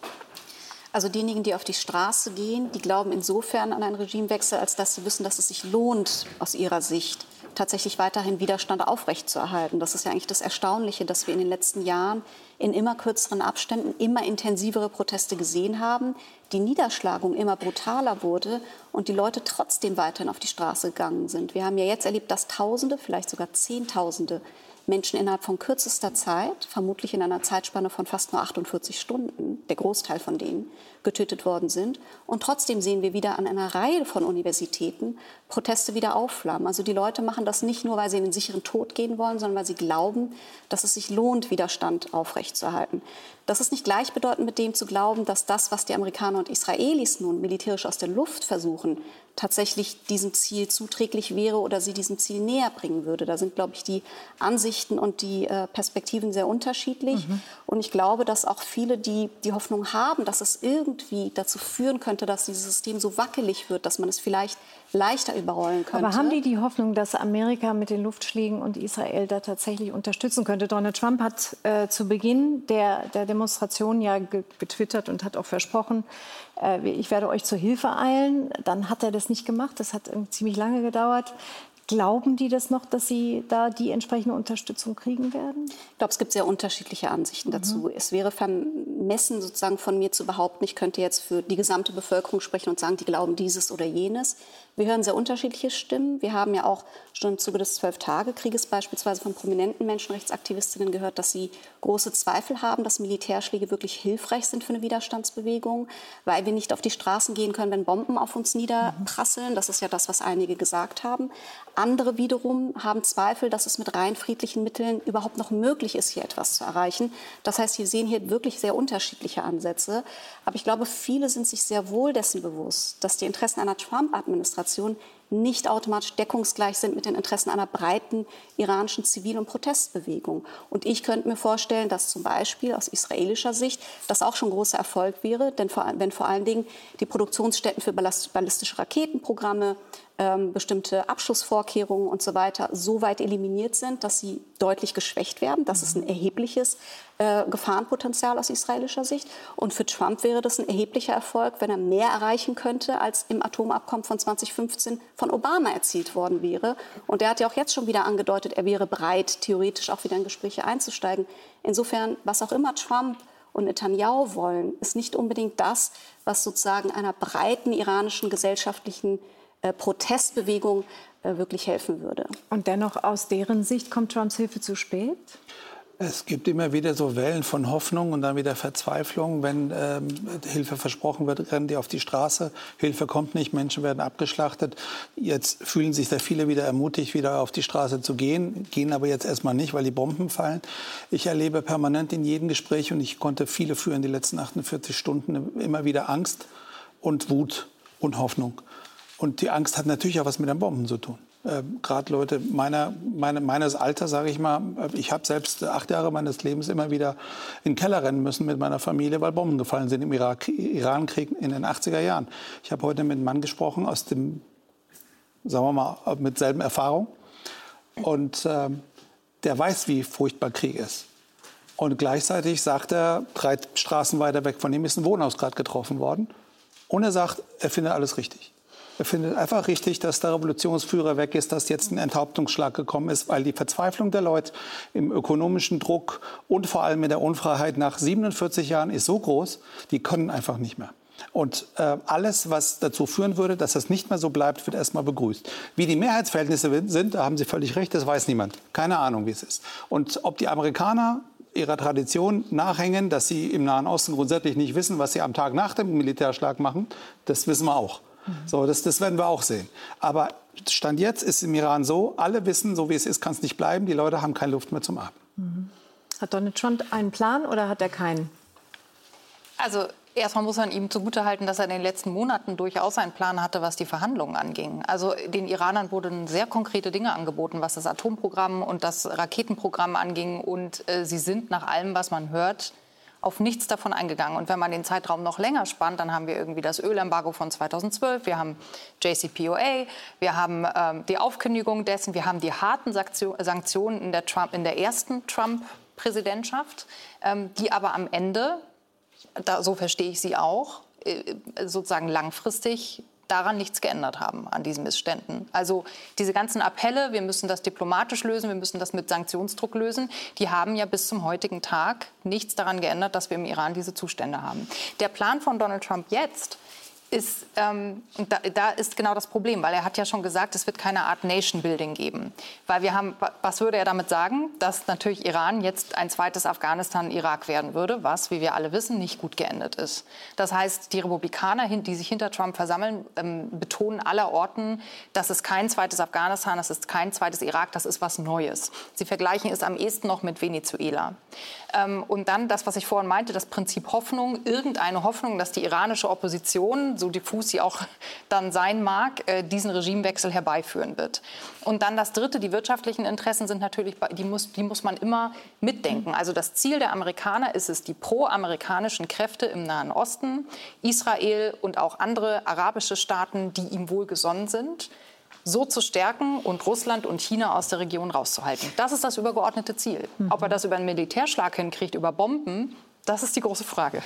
Also diejenigen, die auf die Straße gehen, die glauben insofern an einen Regimewechsel, als dass sie wissen, dass es sich lohnt, aus ihrer Sicht tatsächlich weiterhin Widerstand aufrechtzuerhalten. Das ist ja eigentlich das Erstaunliche, dass wir in den letzten Jahren in immer kürzeren Abständen immer intensivere Proteste gesehen haben, die Niederschlagung immer brutaler wurde und die Leute trotzdem weiterhin auf die Straße gegangen sind. Wir haben ja jetzt erlebt, dass Tausende, vielleicht sogar Zehntausende Menschen innerhalb von kürzester Zeit, vermutlich in einer Zeitspanne von fast nur achtundvierzig Stunden, der Großteil von denen, getötet worden sind. Und trotzdem sehen wir wieder an einer Reihe von Universitäten Proteste wieder aufflammen. Also die Leute machen das nicht nur, weil sie in den sicheren Tod gehen wollen, sondern weil sie glauben, dass es sich lohnt, Widerstand aufrechtzuerhalten. Das ist nicht gleichbedeutend mit dem zu glauben, dass das, was die Amerikaner und Israelis nun militärisch aus der Luft versuchen, tatsächlich diesem Ziel zuträglich wäre oder sie diesem Ziel näher bringen würde. Da sind, glaube ich, die Ansichten und die äh, Perspektiven sehr unterschiedlich. Mhm. Und ich glaube, dass auch viele, die die Hoffnung haben, dass es irgendwie dazu führen könnte, dass dieses System so wackelig wird, dass man es vielleicht leichter überrollen könnte. Aber haben die die Hoffnung, dass Amerika mit den Luftschlägen und Israel da tatsächlich unterstützen könnte? Donald Trump hat äh, zu Beginn der, der Demonstration ja getwittert und hat auch versprochen, äh, ich werde euch zur Hilfe eilen. Dann hat er das nicht gemacht. Das hat ziemlich lange gedauert. Glauben die das noch, dass sie da die entsprechende Unterstützung kriegen werden? Ich glaube, es gibt sehr unterschiedliche Ansichten dazu. Mhm. Es wäre vermessen, sozusagen von mir zu behaupten, ich könnte jetzt für die gesamte Bevölkerung sprechen und sagen, die glauben dieses oder jenes. Wir hören sehr unterschiedliche Stimmen. Wir haben ja auch schon im Zuge des Zwölf-Tage-Krieges beispielsweise von prominenten Menschenrechtsaktivistinnen gehört, dass sie große Zweifel haben, dass Militärschläge wirklich hilfreich sind für eine Widerstandsbewegung, weil wir nicht auf die Straßen gehen können, wenn Bomben auf uns niederprasseln. Das ist ja das, was einige gesagt haben. Andere wiederum haben Zweifel, dass es mit rein friedlichen Mitteln überhaupt noch möglich ist, hier etwas zu erreichen. Das heißt, wir sehen hier wirklich sehr unterschiedliche Ansätze. Aber ich glaube, viele sind sich sehr wohl dessen bewusst, dass die Interessen einer Trump-Administration nicht automatisch deckungsgleich sind mit den Interessen einer breiten iranischen Zivil- und Protestbewegung. Und ich könnte mir vorstellen, dass zum Beispiel aus israelischer Sicht das auch schon großer Erfolg wäre, denn vor, wenn vor allen Dingen die Produktionsstätten für ballistische Raketenprogramme, ähm, bestimmte Abschussvorkehrungen und so weiter so weit eliminiert sind, dass sie deutlich geschwächt werden. Das ist ein erhebliches äh, Gefahrenpotenzial aus israelischer Sicht. Und für Trump wäre das ein erheblicher Erfolg, wenn er mehr erreichen könnte, als im Atomabkommen von zweitausendfünfzehn von Obama erzielt worden wäre. Und er hat ja auch jetzt schon wieder angedeutet, er wäre bereit, theoretisch auch wieder in Gespräche einzusteigen. Insofern, was auch immer Trump und Netanyahu wollen, ist nicht unbedingt das, was sozusagen einer breiten iranischen gesellschaftlichen äh, Protestbewegung äh, wirklich helfen würde. Und dennoch, aus deren Sicht, kommt Trumps Hilfe zu spät? Es gibt immer wieder so Wellen von Hoffnung und dann wieder Verzweiflung. Wenn ähm, Hilfe versprochen wird, rennen die auf die Straße. Hilfe kommt nicht, Menschen werden abgeschlachtet. Jetzt fühlen sich sehr viele wieder ermutigt, wieder auf die Straße zu gehen, gehen aber jetzt erstmal nicht, weil die Bomben fallen. Ich erlebe permanent in jedem Gespräch, und ich konnte viele führen die letzten achtundvierzig Stunden, immer wieder Angst und Wut und Hoffnung. Und die Angst hat natürlich auch was mit den Bomben zu tun. Äh, Gerade Leute meiner, meine, meines Alters, sage ich mal, ich habe selbst acht Jahre meines Lebens immer wieder in den Keller rennen müssen mit meiner Familie, weil Bomben gefallen sind im Irak, Iran-Krieg in den achtziger Jahren. Ich habe heute mit einem Mann gesprochen, aus dem, sagen wir mal, mit selben Erfahrung. Und äh, der weiß, wie furchtbar Krieg ist. Und gleichzeitig sagt er, drei Straßen weiter weg von ihm ist ein Wohnhaus gerade getroffen worden. Und er sagt, er findet alles richtig. Er findet einfach richtig, dass der Revolutionsführer weg ist, dass jetzt ein Enthauptungsschlag gekommen ist, weil die Verzweiflung der Leute im ökonomischen Druck und vor allem in der Unfreiheit nach siebenundvierzig Jahren ist so groß, die können einfach nicht mehr. Und äh, alles, was dazu führen würde, dass das nicht mehr so bleibt, wird erstmal begrüßt. Wie die Mehrheitsverhältnisse sind, da haben Sie völlig recht, das weiß niemand. Keine Ahnung, wie es ist. Und ob die Amerikaner ihrer Tradition nachhängen, dass sie im Nahen Osten grundsätzlich nicht wissen, was sie am Tag nach dem Militärschlag machen. Das wissen wir auch. Mhm. So, das, das werden wir auch sehen. Aber Stand jetzt ist im Iran so, alle wissen, so wie es ist, kann es nicht bleiben. Die Leute haben keine Luft mehr zum Atmen. Mhm. Hat Donald Trump einen Plan oder hat er keinen? Also erstmal muss man ihm zugutehalten, dass er in den letzten Monaten durchaus einen Plan hatte, was die Verhandlungen anging. Also den Iranern wurden sehr konkrete Dinge angeboten, was das Atomprogramm und das Raketenprogramm anging. Und äh, sie sind nach allem, was man hört, auf nichts davon eingegangen. Und wenn man den Zeitraum noch länger spannt, dann haben wir irgendwie das Ölembargo von zweitausendzwölf, wir haben J C P O A, wir haben ähm, die Aufkündigung dessen, wir haben die harten Sanktionen in der, Trump, in der ersten Trump-Präsidentschaft, ähm, die aber am Ende, da, so verstehe ich sie auch, äh, sozusagen langfristig daran nichts geändert haben, an diesen Missständen. Also diese ganzen Appelle, wir müssen das diplomatisch lösen, wir müssen das mit Sanktionsdruck lösen, die haben ja bis zum heutigen Tag nichts daran geändert, dass wir im Iran diese Zustände haben. Der Plan von Donald Trump jetzt ist, ähm, und da, da ist genau das Problem, weil er hat ja schon gesagt, es wird keine Art Nation-Building geben. Weil wir haben, was würde er damit sagen? Dass natürlich Iran jetzt ein zweites Afghanistan-Irak werden würde, was, wie wir alle wissen, nicht gut geendet ist. Das heißt, die Republikaner, die sich hinter Trump versammeln, ähm, betonen allerorten, das ist kein zweites Afghanistan, das ist kein zweites Irak, das ist was Neues. Sie vergleichen es am ehesten noch mit Venezuela. Ähm, und dann das, was ich vorhin meinte, das Prinzip Hoffnung, irgendeine Hoffnung, dass die iranische Opposition, so diffus sie auch dann sein mag, äh, diesen Regimewechsel herbeiführen wird. Und dann das Dritte, die wirtschaftlichen Interessen sind natürlich, die muss, die muss man immer mitdenken. Also das Ziel der Amerikaner ist es, die pro-amerikanischen Kräfte im Nahen Osten, Israel und auch andere arabische Staaten, die ihm wohlgesonnen sind, so zu stärken und Russland und China aus der Region rauszuhalten. Das ist das übergeordnete Ziel. Mhm. Ob er das über einen Militärschlag hinkriegt, über Bomben, das ist die große Frage.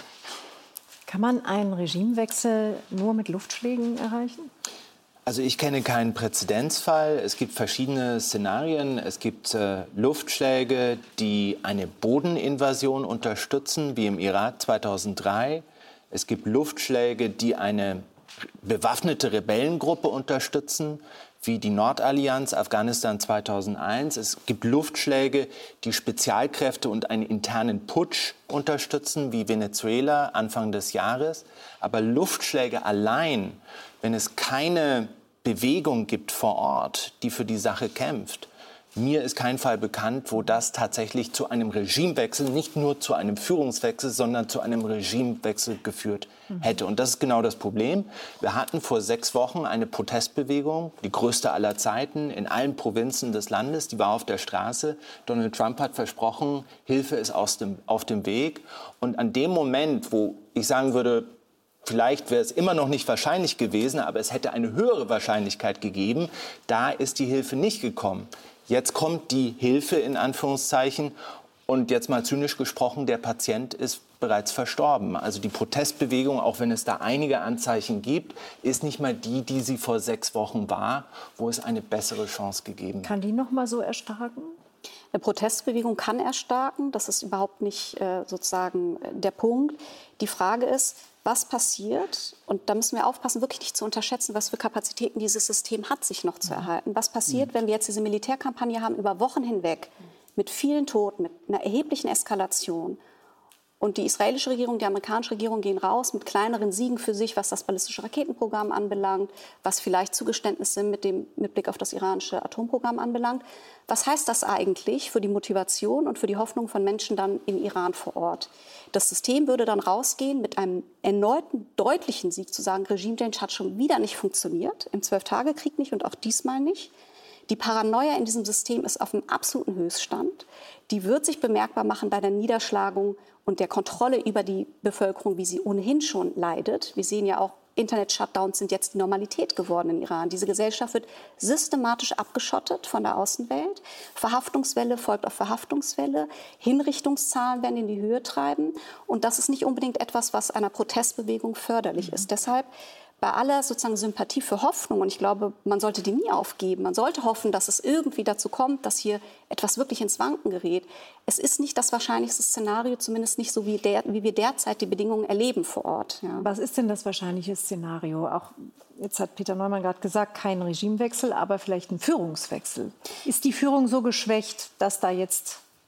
Kann man einen Regimewechsel nur mit Luftschlägen erreichen? Also ich kenne keinen Präzedenzfall. Es gibt verschiedene Szenarien. Es gibt äh, Luftschläge, die eine Bodeninvasion unterstützen, wie im Irak zweitausenddrei. Es gibt Luftschläge, die eine bewaffnete Rebellengruppe unterstützen, wie die Nordallianz Afghanistan zweitausendeins. Es gibt Luftschläge, die Spezialkräfte und einen internen Putsch unterstützen, wie Venezuela Anfang des Jahres. Aber Luftschläge allein, wenn es keine Bewegung gibt vor Ort, die für die Sache kämpft, mir ist kein Fall bekannt, wo das tatsächlich zu einem Regimewechsel, nicht nur zu einem Führungswechsel, sondern zu einem Regimewechsel geführt hätte. Und das ist genau das Problem. Wir hatten vor sechs Wochen eine Protestbewegung, die größte aller Zeiten, in allen Provinzen des Landes. Die war auf der Straße. Donald Trump hat versprochen, Hilfe ist aus dem, auf dem Weg. Und an dem Moment, wo ich sagen würde, vielleicht wäre es immer noch nicht wahrscheinlich gewesen, aber es hätte eine höhere Wahrscheinlichkeit gegeben, da ist die Hilfe nicht gekommen. Jetzt kommt die Hilfe in Anführungszeichen und jetzt mal zynisch gesprochen, der Patient ist bereits verstorben. Also die Protestbewegung, auch wenn es da einige Anzeichen gibt, ist nicht mal die, die sie vor sechs Wochen war, wo es eine bessere Chance gegeben hat. Kann die noch mal so erstarken? Eine Protestbewegung kann erstarken, das ist überhaupt nicht äh, sozusagen der Punkt. Die Frage ist, was passiert, und da müssen wir aufpassen, wirklich nicht zu unterschätzen, was für Kapazitäten dieses System hat, sich noch zu erhalten. Was passiert, wenn wir jetzt diese Militärkampagne haben, über Wochen hinweg, mit vielen Toten, mit einer erheblichen Eskalation. Und die israelische Regierung, die amerikanische Regierung gehen raus mit kleineren Siegen für sich, was das ballistische Raketenprogramm anbelangt, was vielleicht Zugeständnisse mit, dem, mit Blick auf das iranische Atomprogramm anbelangt. Was heißt das eigentlich für die Motivation und für die Hoffnung von Menschen dann im Iran vor Ort? Das System würde dann rausgehen mit einem erneuten, deutlichen Sieg, zu sagen, Regime Change hat schon wieder nicht funktioniert, im Zwölf-Tage-Krieg nicht und auch diesmal nicht. Die Paranoia in diesem System ist auf einem absoluten Höchststand. Die wird sich bemerkbar machen bei der Niederschlagung und der Kontrolle über die Bevölkerung, wie sie ohnehin schon leidet. Wir sehen ja auch, Internet-Shutdowns sind jetzt die Normalität geworden im Iran. Diese Gesellschaft wird systematisch abgeschottet von der Außenwelt. Verhaftungswelle folgt auf Verhaftungswelle. Hinrichtungszahlen werden in die Höhe treiben. Und das ist nicht unbedingt etwas, was einer Protestbewegung förderlich mhm. ist. Deshalb bei aller sozusagen Sympathie für Hoffnung, und ich glaube, man sollte die nie aufgeben, man sollte hoffen, dass es irgendwie dazu kommt, dass hier etwas wirklich ins Wanken gerät. Es ist nicht das wahrscheinlichste Szenario, zumindest nicht so, wie, der, wie wir derzeit die Bedingungen erleben vor Ort. Ja. Was ist denn das wahrscheinliche Szenario? Auch jetzt hat Peter Neumann gerade gesagt, kein Regimewechsel, aber vielleicht ein Führungswechsel. Ist die Führung so geschwächt, dass da jetzt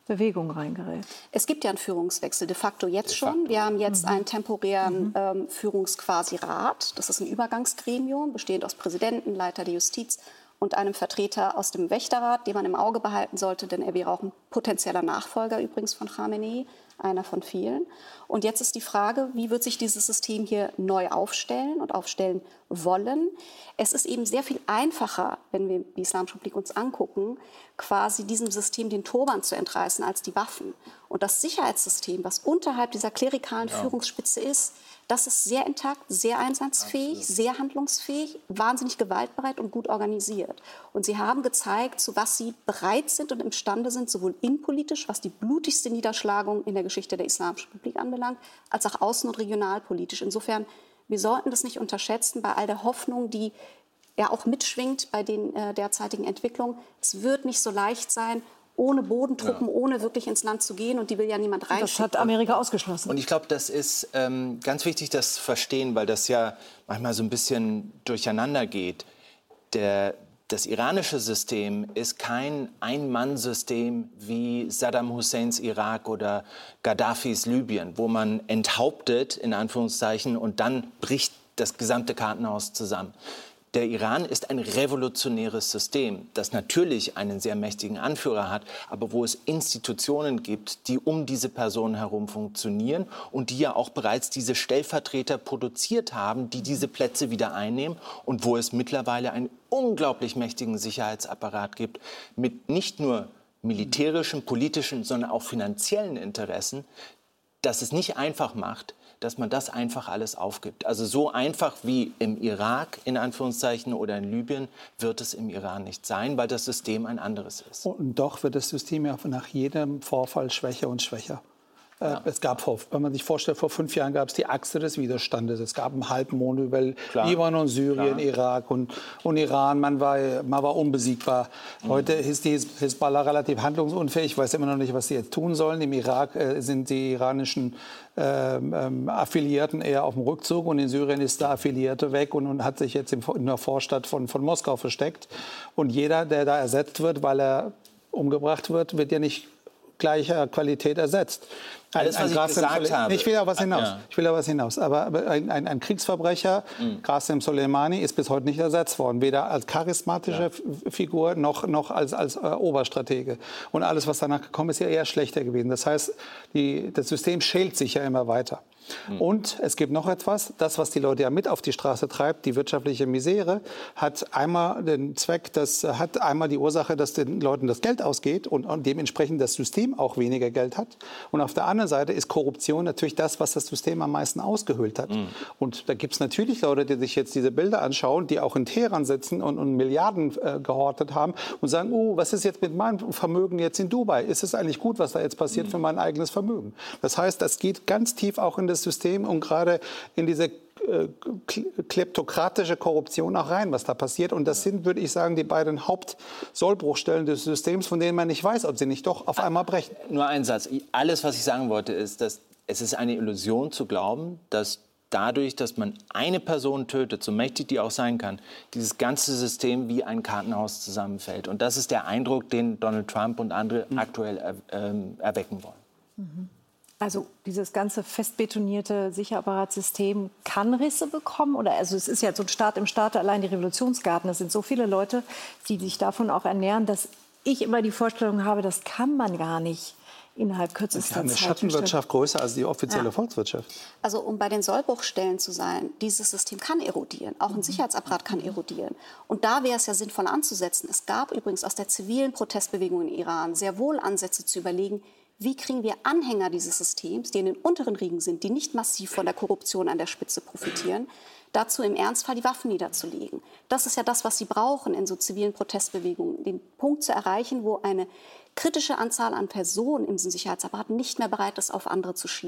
Bewegung reingerät. Es gibt ja einen Führungswechsel de facto jetzt schon. Wir haben jetzt mhm. einen temporären mhm. ähm, Führungsquasi-Rat. Das ist ein Übergangsgremium, bestehend aus Präsidenten, Leiter der Justiz und einem Vertreter aus dem Wächterrat, den man im Auge behalten sollte, denn er wäre auch ein potenzieller Nachfolger übrigens von Khamenei, einer von vielen. Und jetzt ist die Frage, wie wird sich dieses System hier neu aufstellen und aufstellen wollen? Es ist eben sehr viel einfacher, wenn wir die Islamische Republik uns angucken, quasi diesem System den Turban zu entreißen als die Waffen. Und das Sicherheitssystem, was unterhalb dieser klerikalen ja. Führungsspitze ist, das ist sehr intakt, sehr einsatzfähig, Absolut. sehr handlungsfähig, wahnsinnig gewaltbereit und gut organisiert. Und sie haben gezeigt, zu was sie bereit sind und imstande sind, sowohl innenpolitisch, was die blutigste Niederschlagung in der Geschichte der Islamischen Republik anbelangt, als auch außen- und regionalpolitisch. Insofern, wir sollten das nicht unterschätzen bei all der Hoffnung, die ja auch mitschwingt bei den äh, derzeitigen Entwicklungen. Es wird nicht so leicht sein, ohne Bodentruppen, ja. ohne wirklich ins Land zu gehen. Und die will ja niemand reinschicken. Das hat Amerika ausgeschlossen. Und ich glaube, das ist ähm, ganz wichtig, das zu verstehen, weil das ja manchmal so ein bisschen durcheinander geht. Der, das iranische System ist kein Ein-Mann-System wie Saddam Husseins Irak oder Gaddafis Libyen, wo man enthauptet, in Anführungszeichen, und dann bricht das gesamte Kartenhaus zusammen. Der Iran ist ein revolutionäres System, das natürlich einen sehr mächtigen Anführer hat, aber wo es Institutionen gibt, die um diese Person herum funktionieren und die ja auch bereits diese Stellvertreter produziert haben, die diese Plätze wieder einnehmen und wo es mittlerweile einen unglaublich mächtigen Sicherheitsapparat gibt mit nicht nur militärischen, politischen, sondern auch finanziellen Interessen, das es nicht einfach macht, dass man das einfach alles aufgibt. Also so einfach wie im Irak, in Anführungszeichen, oder in Libyen, wird es im Iran nicht sein, weil das System ein anderes ist. Und doch wird das System ja nach jedem Vorfall schwächer und schwächer. Ja. Es gab, wenn man sich vorstellt, vor fünf Jahren gab es die Achse des Widerstandes. Es gab einen Halbmond über Klar. Libanon, Syrien, Klar. Irak und, und Iran. Man war, man war unbesiegbar. Mhm. Heute ist die Hisbollah relativ handlungsunfähig. Ich weiß immer noch nicht, was sie jetzt tun sollen. Im Irak äh, sind die iranischen ähm, ähm, Affiliierten eher auf dem Rückzug. Und in Syrien ist der Affiliierte weg und, und hat sich jetzt in der Vorstadt von, von Moskau versteckt. Und jeder, der da ersetzt wird, weil er umgebracht wird, wird ja nicht gleicher Qualität ersetzt. Alles, was ich gesagt habe. Ich will ja was hinaus. Ja. Ich will ja was hinaus. Aber ein, ein, ein Kriegsverbrecher, mhm. Qasem Soleimani, ist bis heute nicht ersetzt worden. Weder als charismatische ja. Figur noch, noch als, als äh, Oberstratege. Und alles, was danach gekommen ist, ist ja eher schlechter gewesen. Das heißt, die, das System schält sich ja immer weiter. Mhm. Und es gibt noch etwas, das, was die Leute ja mit auf die Straße treibt, die wirtschaftliche Misere, hat einmal den Zweck, das hat einmal die Ursache, dass den Leuten das Geld ausgeht und, und dementsprechend das System auch weniger Geld hat. Und auf der anderen Seite ist Korruption natürlich das, was das System am meisten ausgehöhlt hat. Mhm. Und da gibt es natürlich Leute, die sich jetzt diese Bilder anschauen, die auch in Teheran sitzen und, und Milliarden äh, gehortet haben und sagen, oh, was ist jetzt mit meinem Vermögen jetzt in Dubai? Ist es eigentlich gut, was da jetzt passiert mhm. für mein eigenes Vermögen? Das heißt, das geht ganz tief auch in das System und gerade in diese äh, kleptokratische Korruption auch rein, was da passiert. Und das sind, würde ich sagen, die beiden Hauptsollbruchstellen des Systems, von denen man nicht weiß, ob sie nicht doch auf einmal brechen. Nur ein Satz. Alles, was ich sagen wollte, ist, dass es ist eine Illusion zu glauben, dass dadurch, dass man eine Person tötet, so mächtig die auch sein kann, dieses ganze System wie ein Kartenhaus zusammenfällt. Und das ist der Eindruck, den Donald Trump und andere mhm. aktuell er, ähm, erwecken wollen. Mhm. Also dieses ganze festbetonierte Sicherheitsapparatsystem kann Risse bekommen? Oder also es ist ja so ein Staat im Staat, allein die Revolutionsgarden. Es sind so viele Leute, die sich davon auch ernähren, dass ich immer die Vorstellung habe, das kann man gar nicht innerhalb kürzester Zeit. Eine Schattenwirtschaft größer als die offizielle ja. Volkswirtschaft. Also um bei den Sollbruchstellen zu sein, dieses System kann erodieren. Auch ein mhm. Sicherheitsapparat kann erodieren. Und da wäre es ja sinnvoll anzusetzen. Es gab übrigens aus der zivilen Protestbewegung in Iran sehr wohl Ansätze zu überlegen, wie kriegen wir Anhänger dieses Systems, die in den unteren Riegen sind, die nicht massiv von der Korruption an der Spitze profitieren, dazu im Ernstfall die Waffen niederzulegen. Das ist ja das, was sie brauchen in so zivilen Protestbewegungen, den Punkt zu erreichen, wo eine kritische Anzahl an Personen im Sicherheitsapparat nicht mehr bereit ist, auf andere zu schießen.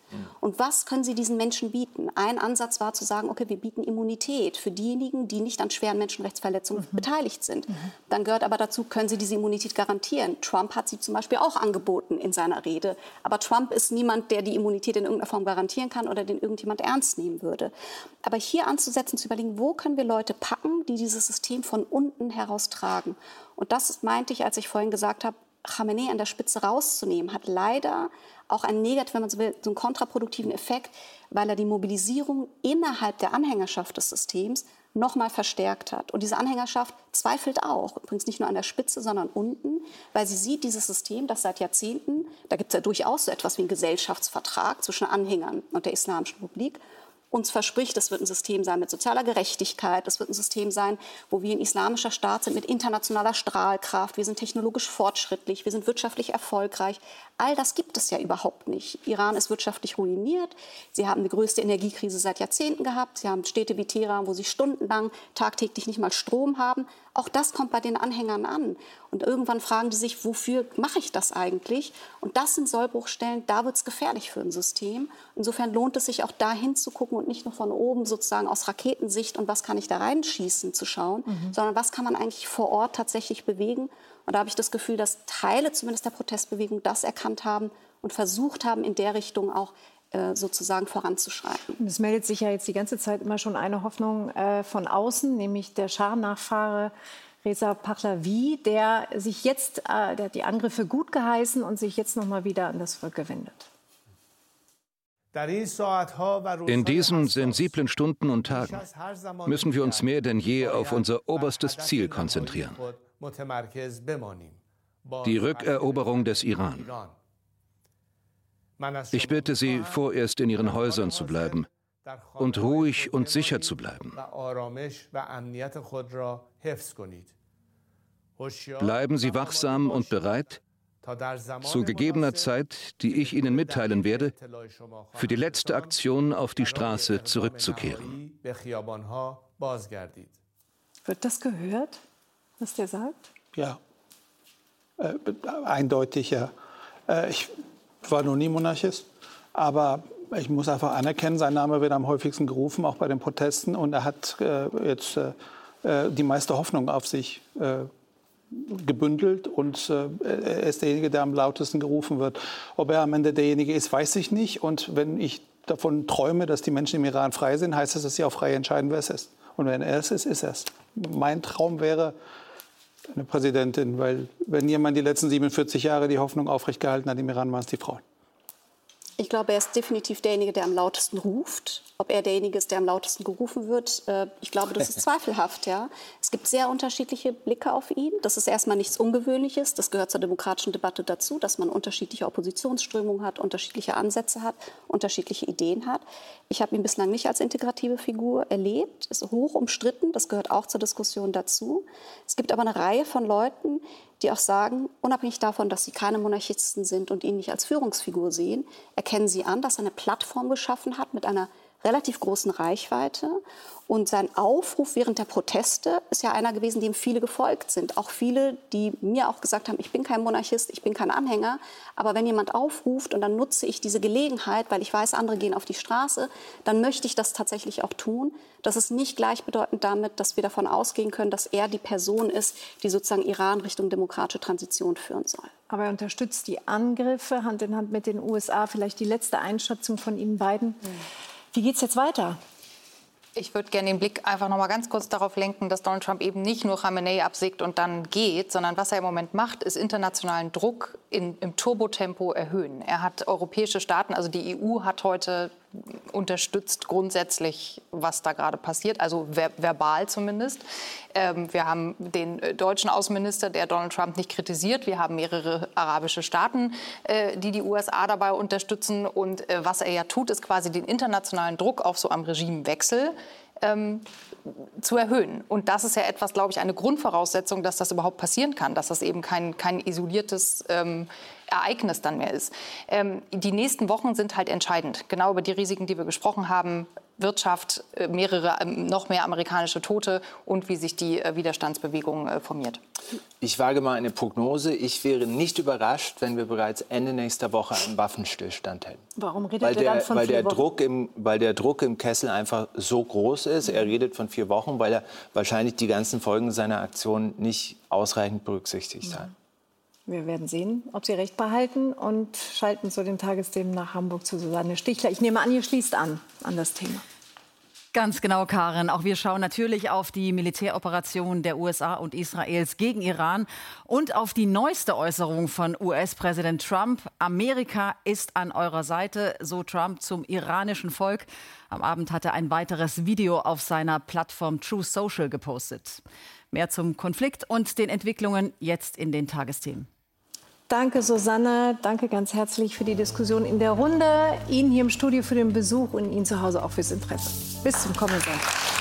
Und was können Sie diesen Menschen bieten? Ein Ansatz war zu sagen, okay, wir bieten Immunität für diejenigen, die nicht an schweren Menschenrechtsverletzungen mhm. beteiligt sind. Mhm. Dann gehört aber dazu, können Sie diese Immunität garantieren? Trump hat sie zum Beispiel auch angeboten in seiner Rede. Aber Trump ist niemand, der die Immunität in irgendeiner Form garantieren kann oder den irgendjemand ernst nehmen würde. Aber hier anzusetzen, zu überlegen, wo können wir Leute packen, die dieses System von unten heraus tragen? Und das meinte ich, als ich vorhin gesagt habe, Khamenei an der Spitze rauszunehmen, hat leider auch einen negativ, wenn man so will, so einen kontraproduktiven Effekt, weil er die Mobilisierung innerhalb der Anhängerschaft des Systems noch mal verstärkt hat. Und diese Anhängerschaft zweifelt auch, übrigens nicht nur an der Spitze, sondern unten, weil sie sieht, dieses System, das seit Jahrzehnten, da gibt es ja durchaus so etwas wie einen Gesellschaftsvertrag zwischen Anhängern und der Islamischen Republik, uns verspricht, das wird ein System sein mit sozialer Gerechtigkeit, das wird ein System sein, wo wir ein islamischer Staat sind mit internationaler Strahlkraft, wir sind technologisch fortschrittlich, wir sind wirtschaftlich erfolgreich. All das gibt es ja überhaupt nicht. Iran ist wirtschaftlich ruiniert, sie haben die größte Energiekrise seit Jahrzehnten gehabt, sie haben Städte wie Teheran, wo sie stundenlang tagtäglich nicht mal Strom haben. Auch das kommt bei den Anhängern an. Und irgendwann fragen die sich, wofür mache ich das eigentlich? Und das sind Sollbruchstellen, da wird es gefährlich für ein System. Insofern lohnt es sich auch da hinzugucken und nicht nur von oben sozusagen aus Raketensicht und was kann ich da reinschießen zu schauen, mhm. sondern was kann man eigentlich vor Ort tatsächlich bewegen. Und da habe ich das Gefühl, dass Teile zumindest der Protestbewegung das erkannt haben und versucht haben, in der Richtung auch äh, sozusagen voranzuschreiten. Es meldet sich ja jetzt die ganze Zeit immer schon eine Hoffnung äh, von außen, nämlich der Schah-Nachfahre Reza Pahlavi, der sich jetzt, äh, der hat die Angriffe gut geheißen und sich jetzt noch mal wieder an das Volk gewendet. In diesen sensiblen Stunden und Tagen müssen wir uns mehr denn je auf unser oberstes Ziel konzentrieren: die Rückeroberung des Iran. Ich bitte Sie, vorerst in Ihren Häusern zu bleiben und ruhig und sicher zu bleiben. Bleiben Sie wachsam und bereit, zu gegebener Zeit, die ich Ihnen mitteilen werde, für die letzte Aktion auf die Straße zurückzukehren. Wird das gehört, was der sagt? Ja, äh, eindeutig, ja. Äh, ich war noch nie Monarchist, aber ich muss einfach anerkennen, sein Name wird am häufigsten gerufen, auch bei den Protesten. Und er hat äh, jetzt äh, die meiste Hoffnung auf sich äh, gebündelt und äh, er ist derjenige, der am lautesten gerufen wird. Ob er am Ende derjenige ist, weiß ich nicht. Und wenn ich davon träume, dass die Menschen im Iran frei sind, heißt das, dass sie auch frei entscheiden, wer es ist. Und wenn er es ist, ist er es. Mein Traum wäre eine Präsidentin, weil wenn jemand die letzten siebenundvierzig Jahre die Hoffnung aufrechtgehalten hat im Iran, waren es die Frauen. Ich glaube, er ist definitiv derjenige, der am lautesten ruft. Ob er derjenige ist, der am lautesten gerufen wird, äh, ich glaube, das ist zweifelhaft. Ja. Es gibt sehr unterschiedliche Blicke auf ihn. Das ist erstmal nichts Ungewöhnliches. Das gehört zur demokratischen Debatte dazu, dass man unterschiedliche Oppositionsströmungen hat, unterschiedliche Ansätze hat, unterschiedliche Ideen hat. Ich habe ihn bislang nicht als integrative Figur erlebt. Ist hoch umstritten. Das gehört auch zur Diskussion dazu. Es gibt aber eine Reihe von Leuten, die auch sagen, unabhängig davon, dass sie keine Monarchisten sind und ihn nicht als Führungsfigur sehen, erkennen sie an, dass er eine Plattform geschaffen hat mit einer relativ großen Reichweite. Und sein Aufruf während der Proteste ist ja einer gewesen, dem viele gefolgt sind. Auch viele, die mir auch gesagt haben, ich bin kein Monarchist, ich bin kein Anhänger. Aber wenn jemand aufruft und dann nutze ich diese Gelegenheit, weil ich weiß, andere gehen auf die Straße, dann möchte ich das tatsächlich auch tun. Das ist nicht gleichbedeutend damit, dass wir davon ausgehen können, dass er die Person ist, die sozusagen Iran Richtung demokratische Transition führen soll. Aber er unterstützt die Angriffe Hand in Hand mit den U S A. Vielleicht die letzte Einschätzung von Ihnen beiden. Wie geht es jetzt weiter? Ich würde gerne den Blick einfach noch mal ganz kurz darauf lenken, dass Donald Trump eben nicht nur Khamenei absägt und dann geht, sondern was er im Moment macht, ist internationalen Druck in, im Turbotempo erhöhen. Er hat europäische Staaten, also die E U hat heute unterstützt grundsätzlich, was da gerade passiert, also ver verbal zumindest. Ähm, wir haben den deutschen Außenminister, der Donald Trump nicht kritisiert. Wir haben mehrere arabische Staaten, äh, die die U S A dabei unterstützen. Und äh, was er ja tut, ist quasi den internationalen Druck auf so einem Regimewechsel ähm, zu erhöhen. Und das ist ja etwas, glaube ich, eine Grundvoraussetzung, dass das überhaupt passieren kann, dass das eben kein, kein isoliertes ähm, Ereignis dann mehr ist. Ähm, die nächsten Wochen sind halt entscheidend. Genau über die Risiken, die wir gesprochen haben, Wirtschaft, mehrere, noch mehr amerikanische Tote und wie sich die Widerstandsbewegung formiert. Ich wage mal eine Prognose. Ich wäre nicht überrascht, wenn wir bereits Ende nächster Woche einen Waffenstillstand hätten. Warum redet weil der, der dann von weil vier der Wochen? Druck im, Weil der Druck im Kessel einfach so groß ist. Er redet von vier Wochen, weil er wahrscheinlich die ganzen Folgen seiner Aktion nicht ausreichend berücksichtigt hat. Wir werden sehen, ob Sie recht behalten, und schalten zu den Tagesthemen nach Hamburg zu Susanne Stichler. Ich nehme an, ihr schließt an an das Thema. Ganz genau, Karin. Auch wir schauen natürlich auf die Militäroperation der U S A und Israels gegen Iran und auf die neueste Äußerung von U S-Präsident Trump. Amerika ist an eurer Seite, so Trump zum iranischen Volk. Am Abend hat er ein weiteres Video auf seiner Plattform Truth Social gepostet. Mehr zum Konflikt und den Entwicklungen jetzt in den Tagesthemen. Danke, Susanne. Danke ganz herzlich für die Diskussion in der Runde. Ihnen hier im Studio für den Besuch und Ihnen zu Hause auch fürs Interesse. Bis zum kommenden Sonntag.